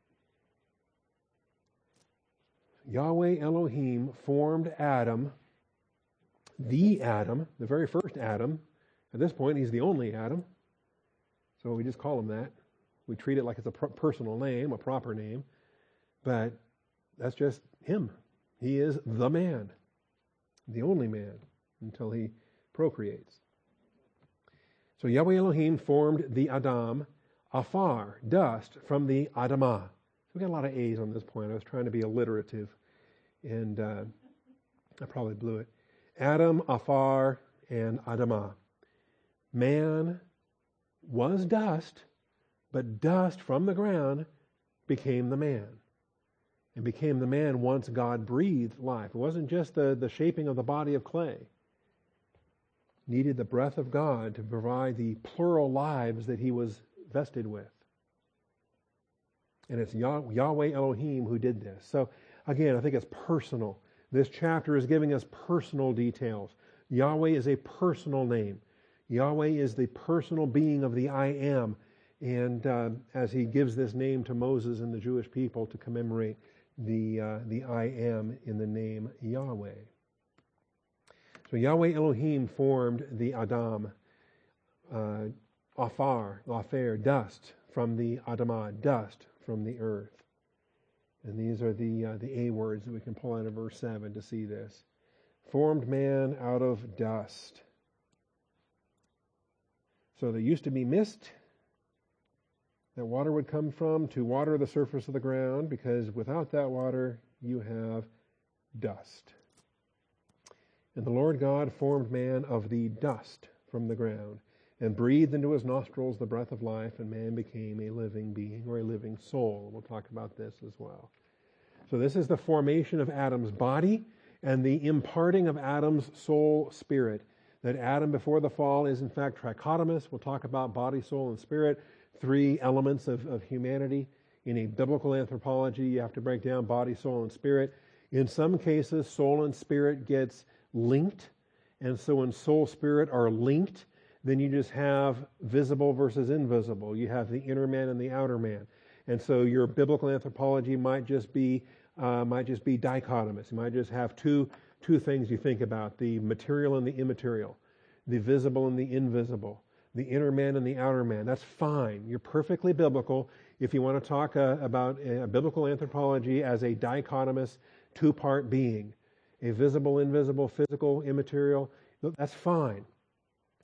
Yahweh Elohim formed Adam, the Adam, the very first Adam. At this point, he's the only Adam. So we just call him that. We treat it like it's a pro- personal name, a proper name. But that's just him. He is the man, the only man, until he procreates. So Yahweh Elohim formed the Adam, afar, dust, from the Adamah. So we got a lot of A's on this point. I was trying to be alliterative, and uh, I probably blew it. Adam, afar, and Adamah. Man was dust, but dust from the ground became the man. And became the man once God breathed life. It wasn't just the, the shaping of the body of clay. Needed the breath of God to provide the plural lives that he was vested with. And it's Yah- Yahweh Elohim who did this. So again, I think it's personal. This chapter is giving us personal details. Yahweh is a personal name. Yahweh is the personal being of the I Am. And uh, as he gives this name to Moses and the Jewish people to commemorate the uh, the I Am in the name Yahweh. So Yahweh Elohim formed the Adam, uh, afar, afer, dust from the Adamah, dust from the earth. And these are the uh, the A words that we can pull out of verse seven to see this. Formed man out of dust. So there used to be mist that water would come from to water the surface of the ground, because without that water you have dust. And the Lord God formed man of the dust from the ground and breathed into his nostrils the breath of life, and man became a living being, or a living soul. We'll talk about this as well. So this is the formation of Adam's body and the imparting of Adam's soul spirit. That Adam before the fall is in fact trichotomous. We'll talk about body, soul, and spirit, three elements of, of humanity. In a biblical anthropology, you have to break down body, soul, and spirit. In some cases, soul and spirit gets linked. And so when soul, spirit are linked, then you just have visible versus invisible. You have the inner man and the outer man. And so your biblical anthropology might just be uh, might just be dichotomous. You might just have two two things you think about: the material and the immaterial, the visible and the invisible, the inner man and the outer man. That's fine. You're perfectly biblical if you want to talk uh, about a, a biblical anthropology as a dichotomous two-part being, a visible, invisible, physical, immaterial. That's fine.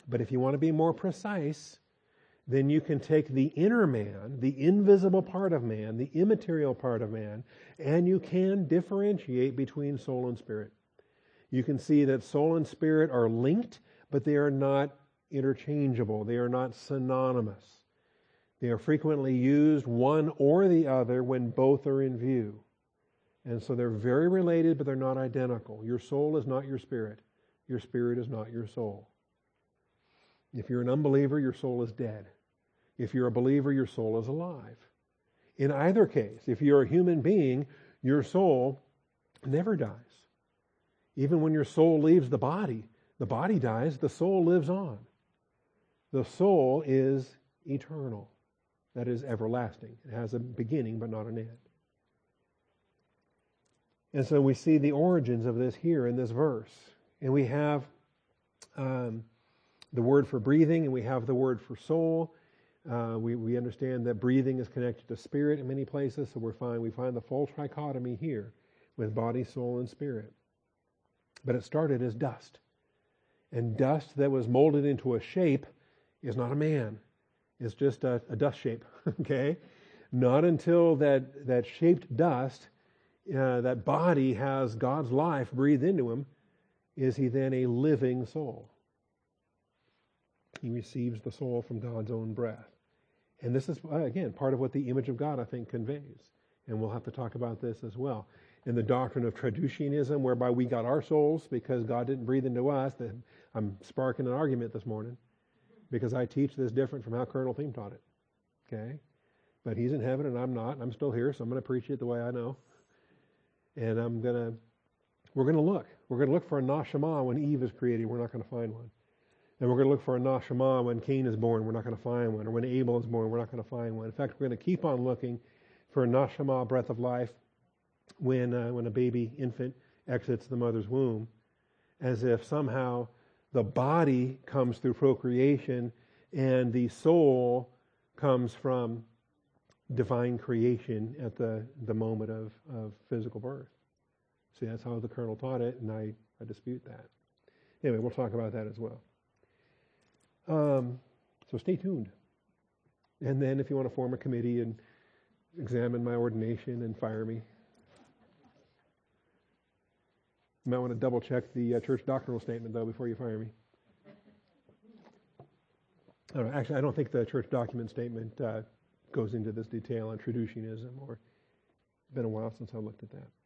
But if you want to be more precise, then you can take the inner man, the invisible part of man, the immaterial part of man, and you can differentiate between soul and spirit. You can see that soul and spirit are linked, but they are not interchangeable. They are not synonymous. They are frequently used one or the other when both are in view. And so they're very related, but they're not identical. Your soul is not your spirit. Your spirit is not your soul. If you're an unbeliever, your soul is dead. If you're a believer, your soul is alive. In either case, if you're a human being, your soul never dies. Even when your soul leaves the body, the body dies, the soul lives on. The soul is eternal. That is everlasting. It has a beginning, but not an end. And so we see the origins of this here in this verse. And we have um, the word for breathing, and we have the word for soul. Uh, we, we understand that breathing is connected to spirit in many places, so we're fine. We find the full trichotomy here with body, soul, and spirit. But it started as dust. And dust that was molded into a shape is not a man. It's just a, a dust shape, okay? Not until that, that shaped dust, uh, that body has God's life breathed into him, is he then a living soul. He receives the soul from God's own breath. And this is, again, part of what the image of God, I think, conveys. And we'll have to talk about this as well. In the doctrine of traducianism, whereby we got our souls because God didn't breathe into us, that I'm sparking an argument this morning because I teach this different from how Colonel Thiem taught it. Okay? But he's in heaven and I'm not, and I'm still here, so I'm going to preach it the way I know. And I'm going to, we're going to look. We're going to look for a nashama when Eve is created. We're not going to find one. And we're going to look for a nashama when Cain is born. We're not going to find one. Or when Abel is born, we're not going to find one. In fact, we're going to keep on looking for a nashama, breath of life, when uh, when a baby infant exits the mother's womb, as if somehow the body comes through procreation and the soul comes from divine creation at the, the moment of, of physical birth. See, that's how the Colonel taught it, and I, I dispute that. Anyway, we'll talk about that as well. Um, so stay tuned. And then if you want to form a committee and examine my ordination and fire me, you might want to double check the uh, church doctrinal statement, though, before you fire me. I don't know, actually, I don't think the church document statement uh, goes into this detail on traducianism, or it's been a while since I looked at that.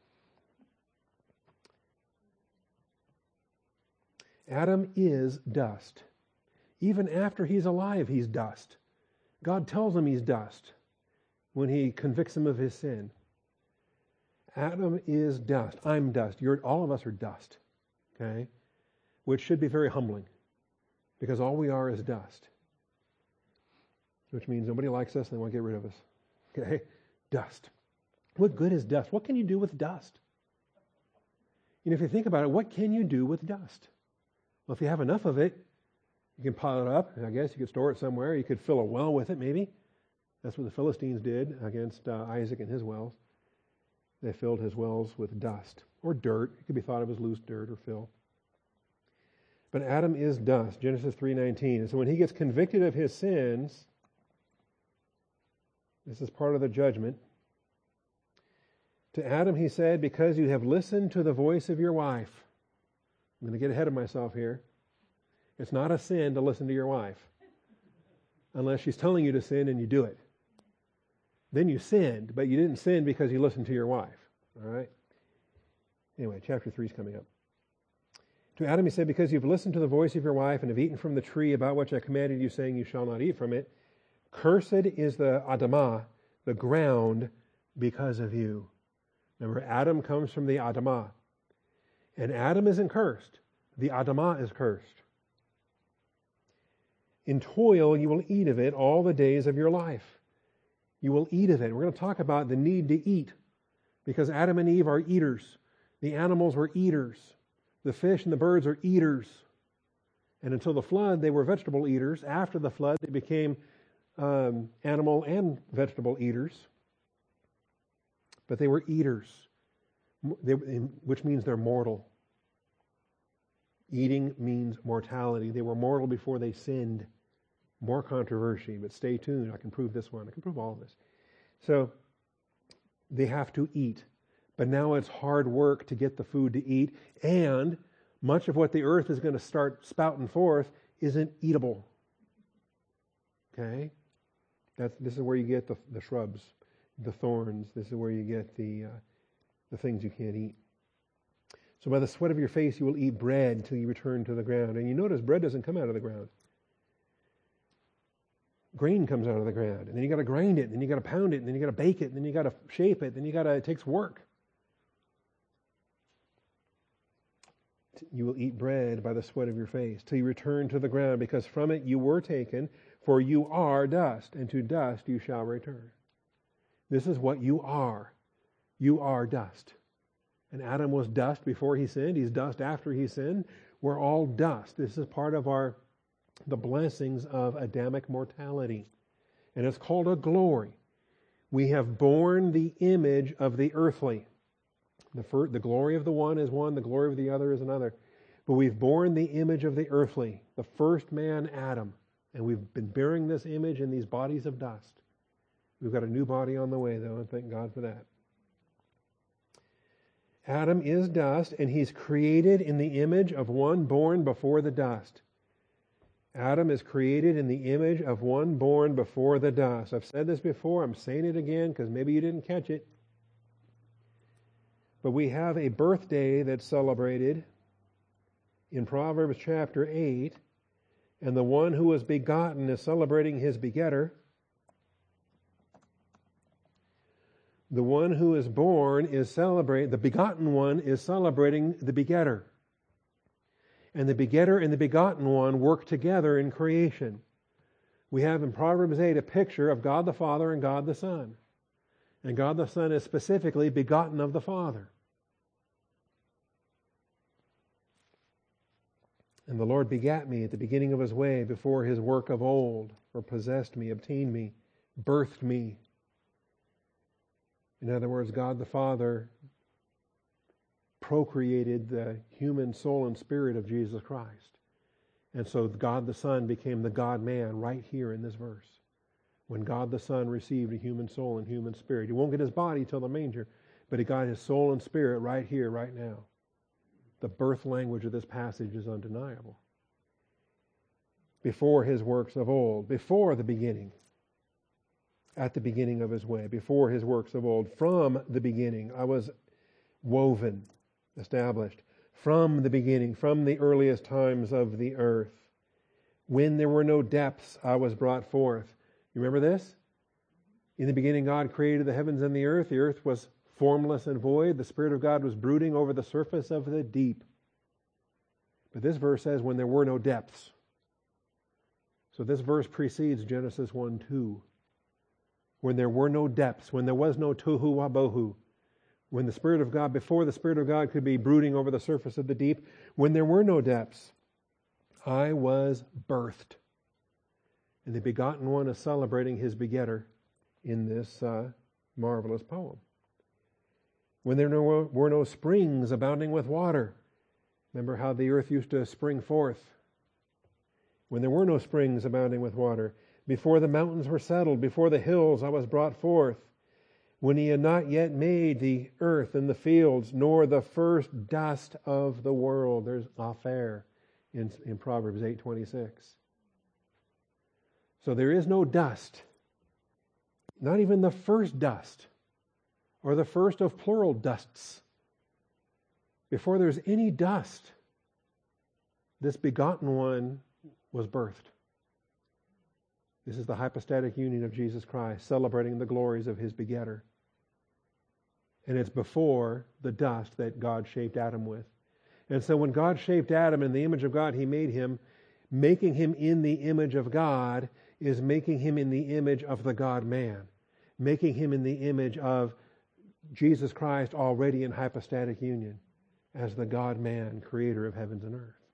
Adam is dust. Even after he's alive, he's dust. God tells him he's dust when he convicts him of his sin. Adam is dust. I'm dust. You're, all of us are dust. Okay? Which should be very humbling, because all we are is dust. Which means nobody likes us and they want to get rid of us. Okay? Dust. What good is dust? What can you do with dust? You know, if you think about it, what can you do with dust? Well, if you have enough of it, you can pile it up. I guess you could store it somewhere. You could fill a well with it, maybe. That's what the Philistines did against uh, Isaac and his wells. They filled his wells with dust or dirt. It could be thought of as loose dirt or fill. But Adam is dust, Genesis three nineteen. And so when he gets convicted of his sins, this is part of the judgment. To Adam he said, because you have listened to the voice of your wife. I'm going to get ahead of myself here. It's not a sin to listen to your wife, unless she's telling you to sin and you do it. Then you sinned, but you didn't sin because you listened to your wife. All right? Anyway, chapter three is coming up. To Adam he said, because you've listened to the voice of your wife and have eaten from the tree about which I commanded you, saying you shall not eat from it, cursed is the Adamah, the ground, because of you. Remember, Adam comes from the Adamah. And Adam isn't cursed. The Adamah is cursed. In toil you will eat of it all the days of your life. You will eat of it. We're going to talk about the need to eat, because Adam and Eve are eaters. The animals were eaters. The fish and the birds are eaters. And until the flood, they were vegetable eaters. After the flood, they became um, animal and vegetable eaters. But they were eaters, they, which means they're mortal. Eating means mortality. They were mortal before they sinned. More controversy, but stay tuned. I can prove this one. I can prove all of this. So they have to eat. But now it's hard work to get the food to eat. And much of what the earth is going to start spouting forth isn't eatable. Okay? That's, this is where you get the, the shrubs, the thorns. This is where you get the, uh, the things you can't eat. So by the sweat of your face you will eat bread until you return to the ground. And you notice bread doesn't come out of the ground. Grain comes out of the ground. And then you got to grind it. And then you got to pound it. And then you got to bake it. And then you got to shape it. And then you got to, it takes work. You will eat bread by the sweat of your face till you return to the ground, because from it you were taken, for you are dust, and to dust you shall return. This is what you are. You are dust. And Adam was dust before he sinned. He's dust after he sinned. We're all dust. This is part of our the blessings of Adamic mortality. And it's called a glory. We have borne the image of the earthly. The, fir- the glory of the one is one, the glory of the other is another. But we've borne the image of the earthly, the first man, Adam. And we've been bearing this image in these bodies of dust. We've got a new body on the way, though, and thank God for that. Adam is dust, and he's created in the image of one born before the dust. Adam is created in the image of one born before the dust. I've said this before, I'm saying it again because maybe you didn't catch it. But we have a birthday that's celebrated in Proverbs chapter eight, and the one who was begotten is celebrating his begetter. The one who is born is celebrating, the begotten one is celebrating the begetter. And the begetter and the begotten one work together in creation. We have in Proverbs eight a picture of God the Father and God the Son. And God the Son is specifically begotten of the Father. And the Lord begat me at the beginning of his way before his work of old, or possessed me, obtained me, birthed me. In other words, God the Father procreated the human soul and spirit of Jesus Christ. And so God the Son became the God-man right here in this verse. When God the Son received a human soul and human spirit. He won't get his body till the manger, but he got his soul and spirit right here, right now. The birth language of this passage is undeniable. Before his works of old, before the beginning, at the beginning of his way, before his works of old, from the beginning, I was woven, established, from the beginning, from the earliest times of the earth. When there were no depths, I was brought forth. You remember this? In the beginning, God created the heavens and the earth. The earth was formless and void. The Spirit of God was brooding over the surface of the deep. But this verse says, when there were no depths. So this verse precedes Genesis one two. When there were no depths, when there was no tohu wabohu, when the Spirit of God, before the Spirit of God could be brooding over the surface of the deep, when there were no depths, I was birthed. And the begotten one is celebrating his begetter in this uh, marvelous poem. When there were, were no springs abounding with water. Remember how the earth used to spring forth? When there were no springs abounding with water. Before the mountains were settled, before the hills I was brought forth. When he had not yet made the earth and the fields, nor the first dust of the world. There's afer in, in Proverbs eight twenty-six. So there is no dust. Not even the first dust. Or the first of plural dusts. Before there's any dust, this begotten one was birthed. This is the hypostatic union of Jesus Christ, celebrating the glories of his begetter. And it's before the dust that God shaped Adam with. And so when God shaped Adam in the image of God, he made him. Making him in the image of God is making him in the image of the God-man. Making him in the image of Jesus Christ already in hypostatic union as the God-man, creator of heavens and earth.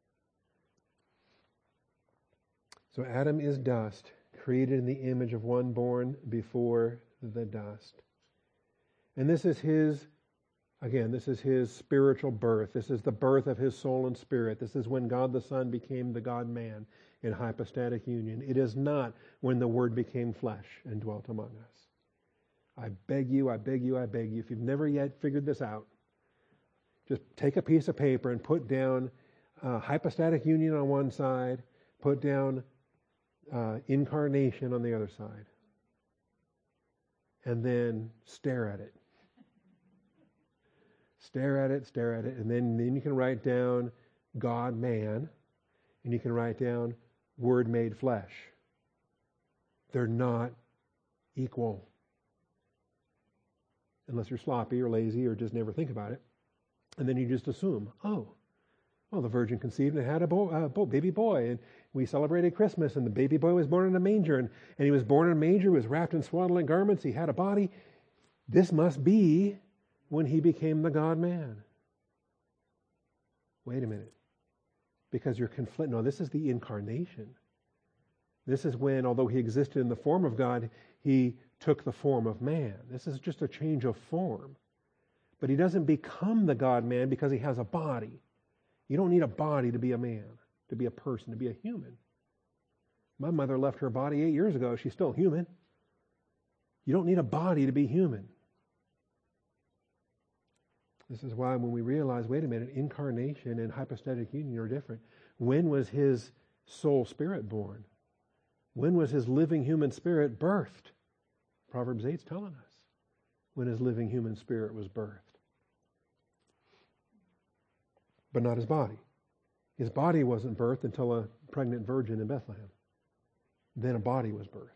So Adam is dust, created in the image of one born before the dust. And this is his Again, this is his spiritual birth. This is the birth of his soul and spirit. This is when God the Son became the God-man in hypostatic union. It is not when the Word became flesh and dwelt among us. I beg you, I beg you, I beg you, if you've never yet figured this out, just take a piece of paper and put down uh, hypostatic union on one side, put down uh, incarnation on the other side, and then stare at it. Stare at it, stare at it, and then, then you can write down God-man, and you can write down Word made flesh. They're not equal. Unless you're sloppy or lazy or just never think about it. And then you just assume, oh, well, the Virgin conceived and had a boy, uh, baby boy, and we celebrated Christmas, and the baby boy was born in a manger, and, and he was born in a manger, was wrapped in swaddling garments, he had a body. This must be when he became the God-man. Wait a minute. Because you're conflicting. No, this is the incarnation. This is when, although he existed in the form of God, he took the form of man. This is just a change of form. But he doesn't become the God-man because he has a body. You don't need a body to be a man, to be a person, to be a human. My mother left her body eight years ago. She's still human. You don't need a body to be human. This is why when we realize, wait a minute, incarnation and hypostatic union are different. When was his soul spirit born? When was his living human spirit birthed? Proverbs eight is telling us when his living human spirit was birthed. But not his body. His body wasn't birthed until a pregnant virgin in Bethlehem. Then a body was birthed.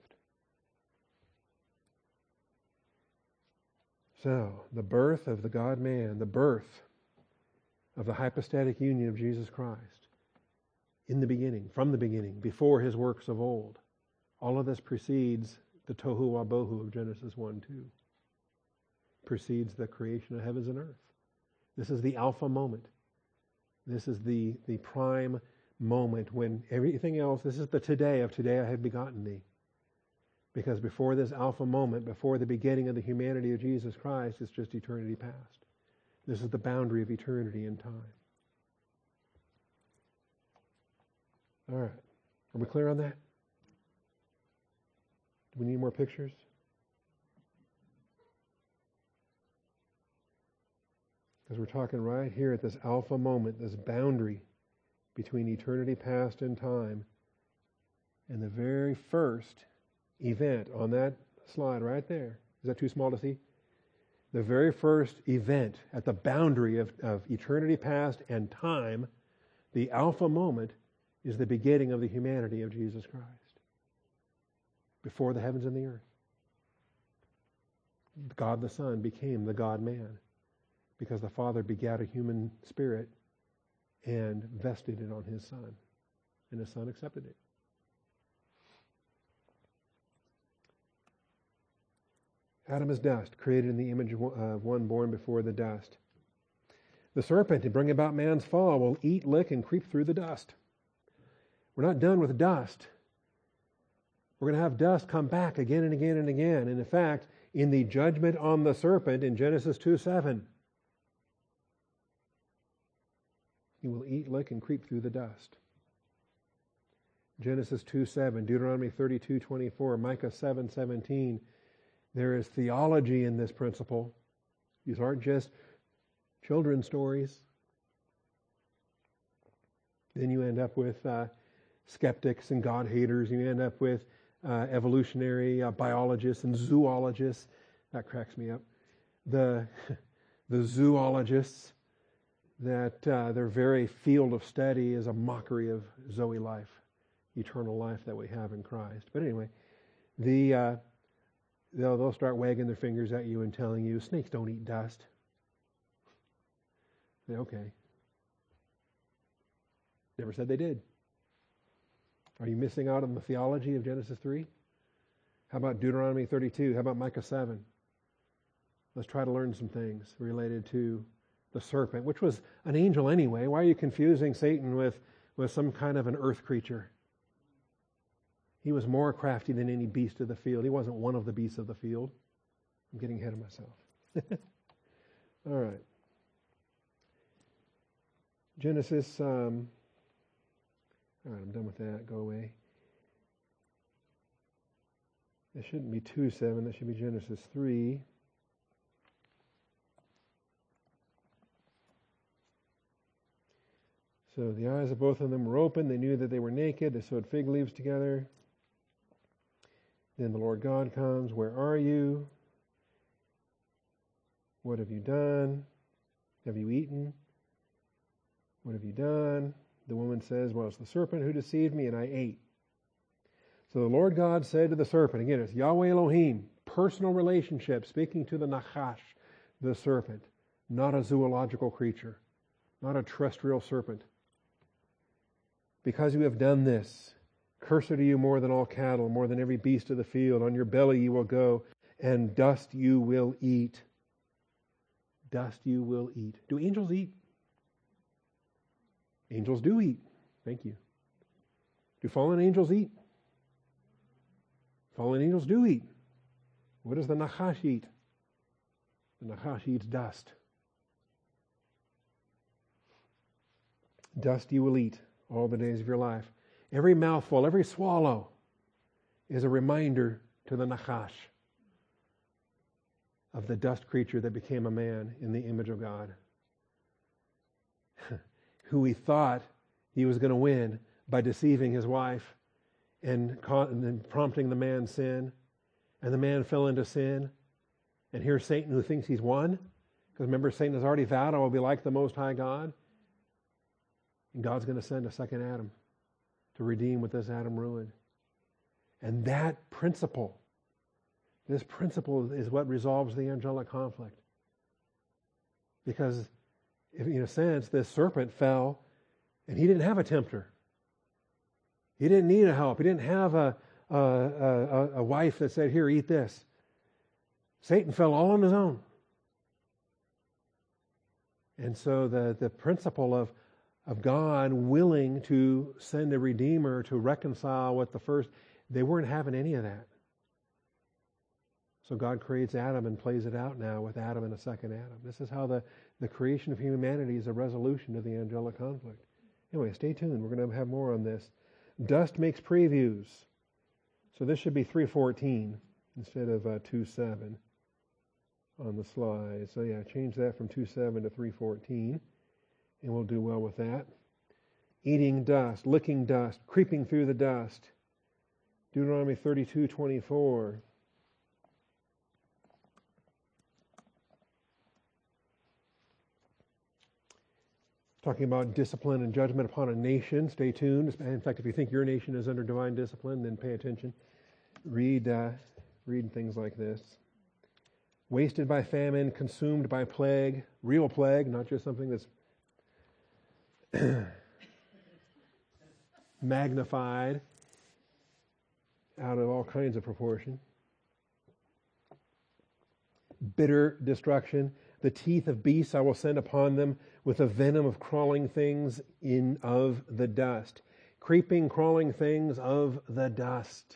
So, the birth of the God-man, the birth of the hypostatic union of Jesus Christ, in the beginning, from the beginning, before his works of old. All of this precedes the tohu wabohu of Genesis one two. Precedes the creation of heavens and earth. This is the alpha moment. This is the, the prime moment when everything else, this is the today of today I have begotten thee. Because before this alpha moment, before the beginning of the humanity of Jesus Christ, it's just eternity past. This is the boundary of eternity and time. All right. Are we clear on that? Do we need more pictures? Because we're talking right here at this alpha moment, this boundary between eternity past and time, and the very first event on that slide right there. Is that too small to see? The very first event at the boundary of, of eternity past and time, the alpha moment, is the beginning of the humanity of Jesus Christ. Before the heavens and the earth. God the Son became the God-man because the Father begat a human spirit and vested it on his Son. And his Son accepted it. Adam is dust, created in the image of one born before the dust. The serpent, to bring about man's fall, will eat, lick, and creep through the dust. We're not done with dust. We're going to have dust come back again and again and again. And in fact, in the judgment on the serpent in Genesis two seven, he will eat, lick, and creep through the dust. Genesis two seven, Deuteronomy thirty-two twenty-four, Micah seven seventeen. There is theology in this principle. These aren't just children's stories. Then you end up with uh, skeptics and God-haters. You end up with uh, evolutionary uh, biologists and zoologists. That cracks me up. The, the zoologists, that uh, their very field of study is a mockery of Zoe life, eternal life that we have in Christ. But anyway, the... Uh, They'll, they'll start wagging their fingers at you and telling you, snakes don't eat dust. Say, okay. Never said they did. Are you missing out on the theology of Genesis three? How about Deuteronomy thirty-two? How about Micah seven? Let's try to learn some things related to the serpent, which was an angel anyway. Why are you confusing Satan with, with some kind of an earth creature? He was more crafty than any beast of the field. He wasn't one of the beasts of the field. I'm getting ahead of myself. All right. Genesis, um, all right, I'm done with that. Go away. It shouldn't be two seven. That should be Genesis three. So the eyes of both of them were open. They knew that they were naked. They sewed fig leaves together. Then the Lord God comes. Where are you? What have you done? Have you eaten? What have you done? The woman says, well, it's the serpent who deceived me, and I ate. So the Lord God said to the serpent, again, it's Yahweh Elohim, personal relationship, speaking to the Nachash, the serpent, not a zoological creature, not a terrestrial serpent. Because you have done this, cursed are you more than all cattle, more than every beast of the field. On your belly you will go, and dust you will eat. Dust you will eat. Do angels eat? Angels do eat. Thank you. Do fallen angels eat? Fallen angels do eat. What does the Nachash eat? The Nachash eats dust. Dust you will eat all the days of your life. Every mouthful, every swallow is a reminder to the Nachash of the dust creature that became a man in the image of God, who he thought he was going to win by deceiving his wife and, and prompting the man's sin, and the man fell into sin. And here's Satan who thinks he's won, because remember, Satan has already vowed, I will be like the Most High God. And God's going to send a second Adam to redeem what this Adam ruined. And that principle, this principle is what resolves the angelic conflict. Because, in a sense, this serpent fell, and he didn't have a tempter. He didn't need a help. He didn't have a, a, a, a wife that said, here, eat this. Satan fell all on his own. And so the, the principle of, of God willing to send a Redeemer to reconcile with the first, they weren't having any of that. So God creates Adam and plays it out now with Adam and a second Adam. This is how the, the creation of humanity is a resolution to the angelic conflict. Anyway, stay tuned. We're going to have more on this. Dust makes previews. So this should be three fourteen instead of uh, two seven on the slide. So yeah, change that from two seven to three fourteen, and we'll do well with that. Eating dust, licking dust, creeping through the dust. Deuteronomy thirty-two twenty-four. Talking about discipline and judgment upon a nation. Stay tuned. In fact, if you think your nation is under divine discipline, then pay attention. Read, uh, read things like this. Wasted by famine, consumed by plague, real plague, not just something that's magnified out of all kinds of proportion. Bitter destruction. The teeth of beasts I will send upon them, with the venom of crawling things in of the dust. Creeping, crawling things of the dust.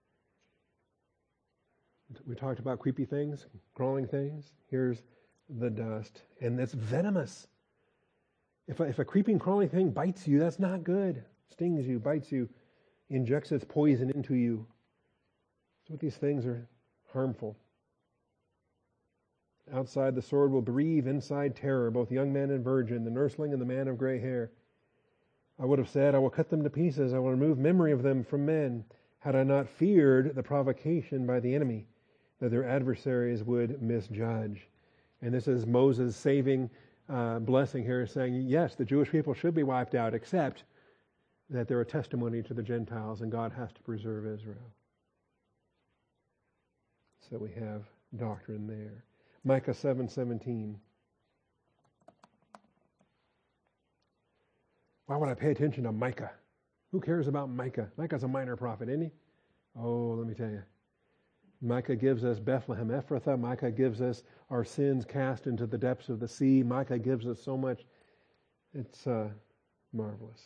We talked about creepy things, crawling things. Here's the dust. And it's venomous. If a, if a creeping, crawling thing bites you, that's not good. Stings you, bites you, injects its poison into you. That's what these things are harmful. Outside the sword will breathe, inside terror, both young man and virgin, the nursling and the man of gray hair. I would have said, I will cut them to pieces, I will remove memory of them from men, had I not feared the provocation by the enemy, that their adversaries would misjudge. And this is Moses' saving uh, blessing here, saying, yes, the Jewish people should be wiped out, except that they're a testimony to the Gentiles, and God has to preserve Israel. So we have doctrine there. Micah seven seventeen. Why would I pay attention to Micah? Who cares about Micah? Micah's a minor prophet, isn't he? Oh, let me tell you. Micah gives us Bethlehem Ephrathah. Micah gives us our sins cast into the depths of the sea. Micah gives us so much. It's uh, marvelous.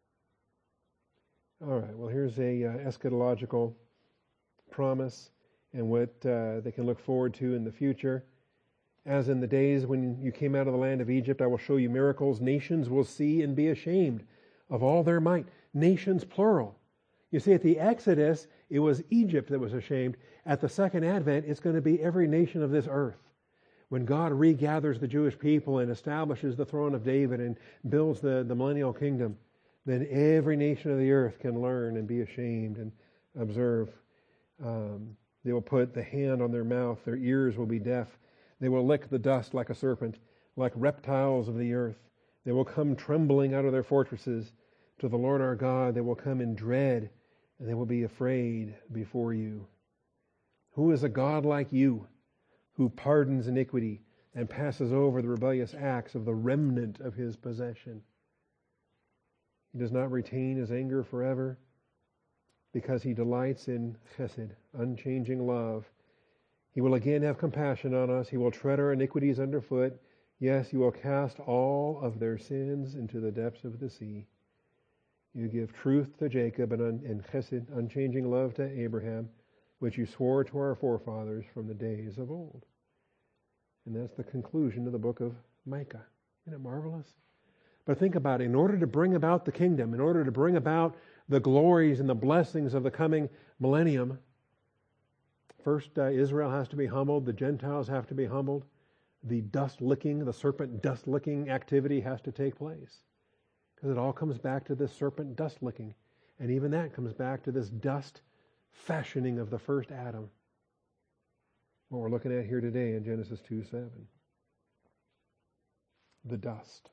All right, well, here's a uh, eschatological promise and what uh, they can look forward to in the future. As in the days when you came out of the land of Egypt, I will show you miracles. Nations will see and be ashamed of all their might. Nations, plural. You see, at the Exodus, it was Egypt that was ashamed. At the second advent, it's going to be every nation of this earth. When God regathers the Jewish people and establishes the throne of David and builds the, the millennial kingdom, then every nation of the earth can learn and be ashamed and observe. Um, they will put the hand on their mouth. Their ears will be deaf. They will lick the dust like a serpent, like reptiles of the earth. They will come trembling out of their fortresses. To the Lord our God they will come in dread, and they will be afraid before you. Who is a God like you, who pardons iniquity and passes over the rebellious acts of the remnant of his possession? He does not retain his anger forever, because he delights in chesed, unchanging love. He will again have compassion on us. He will tread our iniquities underfoot. Yes, he will cast all of their sins into the depths of the sea. You give truth to Jacob and, un- and chesed, unchanging love to Abraham, which you swore to our forefathers from the days of old. And that's the conclusion of the book of Micah. Isn't it marvelous? But think about it. In order to bring about the kingdom, in order to bring about the glories and the blessings of the coming millennium, first, uh, Israel has to be humbled. The Gentiles have to be humbled. The dust-licking, the serpent dust-licking activity has to take place. Because it all comes back to this serpent dust-licking. And even that comes back to this dust fashioning of the first Adam. What we're looking at here today in Genesis two seven. The dust.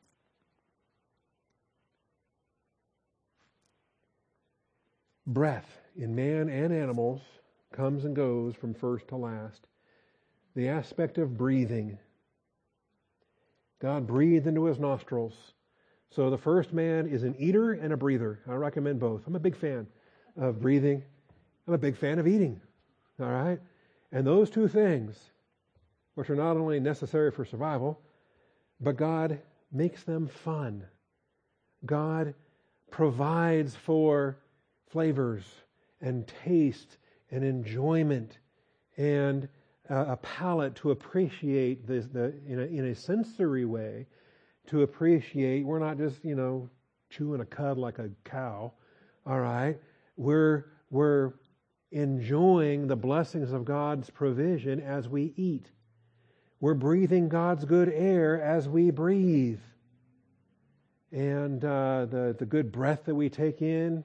Breath in man and animals comes and goes from first to last. The aspect of breathing. God breathed into his nostrils. So the first man is an eater and a breather. I recommend both. I'm a big fan of breathing. I'm a big fan of eating. All right? And those two things, which are not only necessary for survival, but God makes them fun. God provides for flavors and taste and enjoyment and uh, a palate to appreciate this the, in, a, in a sensory way, to appreciate. We're not just, you know, chewing a cud like a cow, all right? We're, we're enjoying the blessings of God's provision as we eat. We're breathing God's good air as we breathe. And uh, the, the good breath that we take in,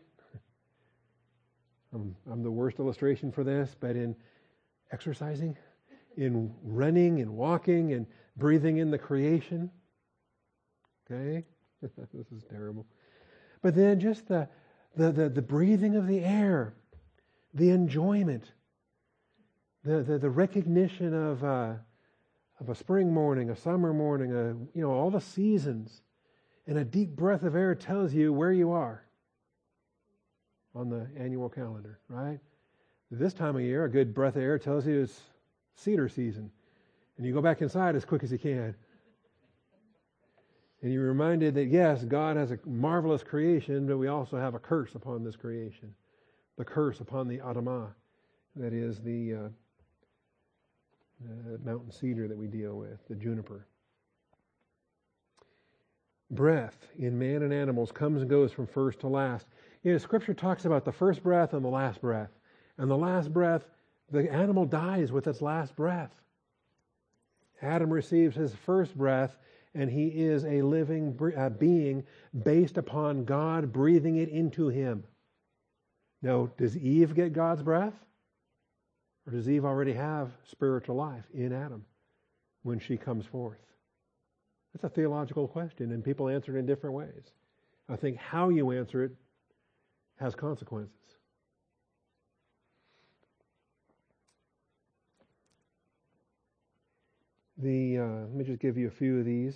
I'm, I'm the worst illustration for this, but in exercising, in running and walking and breathing in the creation. Okay? This is terrible. But then just the, the, the, the breathing of the air, the enjoyment, the, the, the recognition of, uh, of a spring morning, a summer morning, a, you know, all the seasons. And a deep breath of air tells you where you are on the annual calendar, right? This time of year, a good breath of air tells you it's cedar season. And you go back inside as quick as you can. And you're reminded that, yes, God has a marvelous creation, but we also have a curse upon this creation. The curse upon the Adamah, that is the uh, uh, mountain cedar that we deal with, the juniper. Breath in man and animals comes and goes from first to last. You know, Scripture talks about the first breath and the last breath. And the last breath, the animal dies with its last breath. Adam receives his first breath, and he is a living uh, being based upon God breathing it into him. Now, does Eve get God's breath? Or does Eve already have spiritual life in Adam when she comes forth? That's a theological question, and people answer it in different ways. I think how you answer it has consequences. The uh, let me just give you a few of these.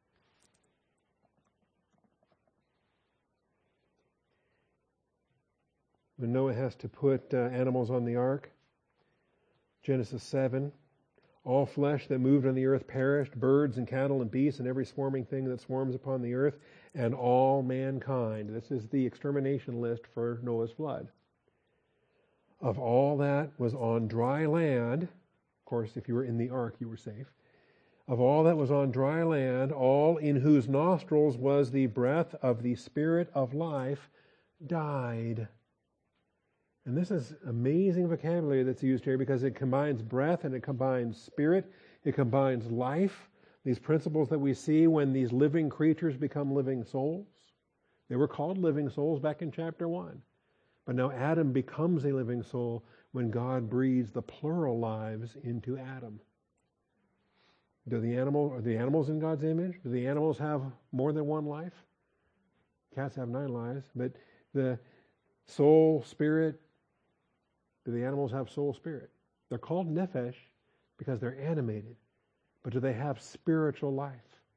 When Noah has to put uh, animals on the ark, Genesis seven, all flesh that moved on the earth perished, birds and cattle and beasts and every swarming thing that swarms upon the earth, and all mankind. This is the extermination list for Noah's flood. of all that was on dry land, of course, if you were in the ark, you were safe, of all that was on dry land, all in whose nostrils was the breath of the Spirit of life, died. And this is amazing vocabulary that's used here because it combines breath and it combines spirit, it combines life, these principles that we see when these living creatures become living souls. They were called living souls back in chapter one. But now Adam becomes a living soul when God breathes the plural lives into Adam. Do the animal, are the animals in God's image? Do the animals have more than one life? Cats have nine lives, but the soul, spirit, do the animals have soul, spirit? They're called nephesh because they're animated. But do they have spiritual life?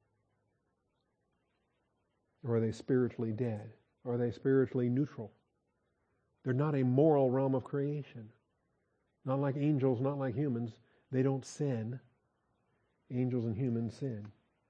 Or are they spiritually dead? Or are they spiritually neutral? They're not a moral realm of creation. Not like angels, not like humans. They don't sin. Angels and humans sin.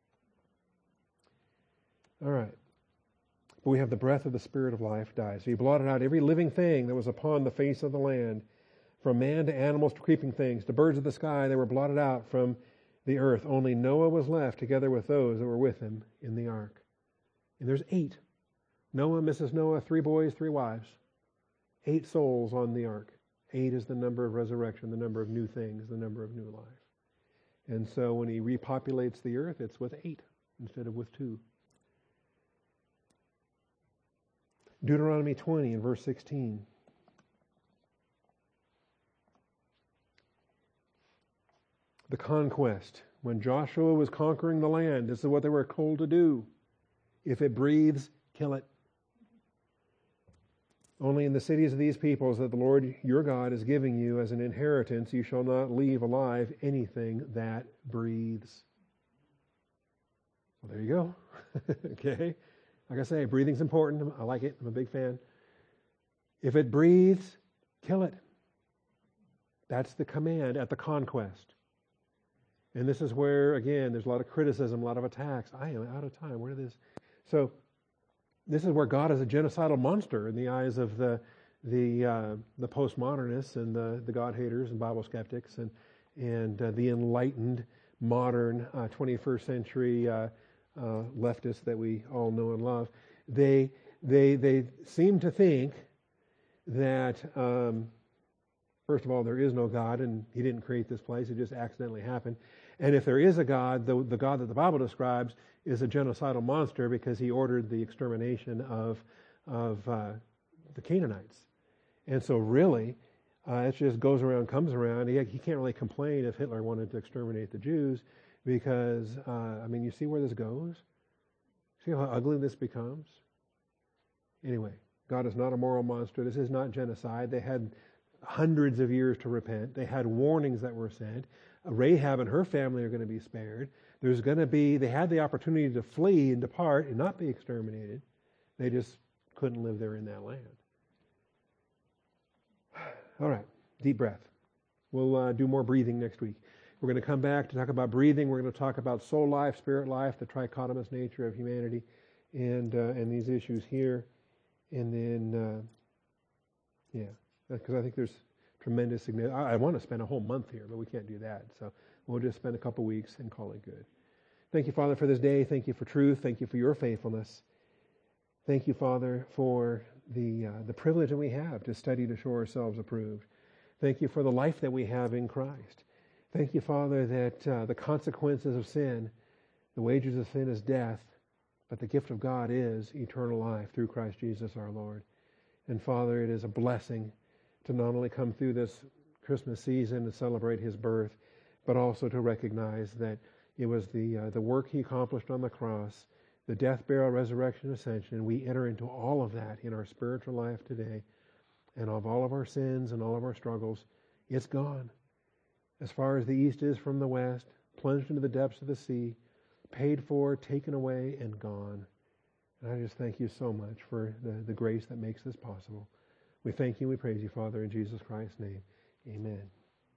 All right. But we have the breath of the Spirit of life died. So he blotted out every living thing that was upon the face of the land, from man to animals to creeping things, to birds of the sky. They were blotted out from the earth. Only Noah was left together with those that were with him in the ark. And there's eight. Noah, Missus Noah, three boys, three wives. Eight souls on the ark. Eight is the number of resurrection, the number of new things, the number of new life. And so when he repopulates the earth, it's with eight instead of with two. Deuteronomy twenty and verse sixteen. The conquest. When Joshua was conquering the land, this is what they were told to do. If it breathes, kill it. Only in the cities of these peoples that the Lord your God is giving you as an inheritance, you shall not leave alive anything that breathes. Well, there you go. Okay. Like I say, breathing's important. I like it. I'm a big fan. If it breathes, kill it. That's the command at the conquest. And this is where, again, there's a lot of criticism, a lot of attacks. I am out of time. Where is this? So, this is where God is a genocidal monster in the eyes of the the uh, the postmodernists and the, the God haters and Bible skeptics and and uh, the enlightened modern uh, twenty-first century uh, uh, leftists that we all know and love. They they they seem to think that um, first of all there is no God and He didn't create this place; it just accidentally happened. And if there is a God, the, the God that the Bible describes is a genocidal monster because he ordered the extermination of of uh, the Canaanites. And so really, uh, it just goes around, comes around. He, he can't really complain if Hitler wanted to exterminate the Jews because, uh, I mean, you see where this goes? See how ugly this becomes? Anyway, God is not a moral monster. This is not genocide. They had hundreds of years to repent. They had warnings that were sent. Rahab and her family are going to be spared. There's going to be, they had the opportunity to flee and depart and not be exterminated. They just couldn't live there in that land. All right, deep breath. We'll uh, do more breathing next week. We're going to come back to talk about breathing. We're going to talk about soul life, spirit life, the trichotomous nature of humanity, and uh, and these issues here. And then, uh, yeah, because I think there's tremendous significance. I, I want to spend a whole month here, but we can't do that. So we'll just spend a couple weeks and call it good. Thank you, Father, for this day. Thank you for truth. Thank you for your faithfulness. Thank you, Father, for the uh, the privilege that we have to study to show ourselves approved. Thank you for the life that we have in Christ. Thank you, Father, that uh, the consequences of sin, the wages of sin is death, but the gift of God is eternal life through Christ Jesus our Lord. And Father, it is a blessing to not only come through this Christmas season and celebrate His birth, but also to recognize that it was the uh, the work He accomplished on the cross, the death, burial, resurrection, ascension. We enter into all of that in our spiritual life today. And of all of our sins and all of our struggles, it's gone. As far as the east is from the west, plunged into the depths of the sea, paid for, taken away, and gone. And I just thank you so much for the, the grace that makes this possible. We thank you and we praise you, Father, in Jesus Christ's name. Amen.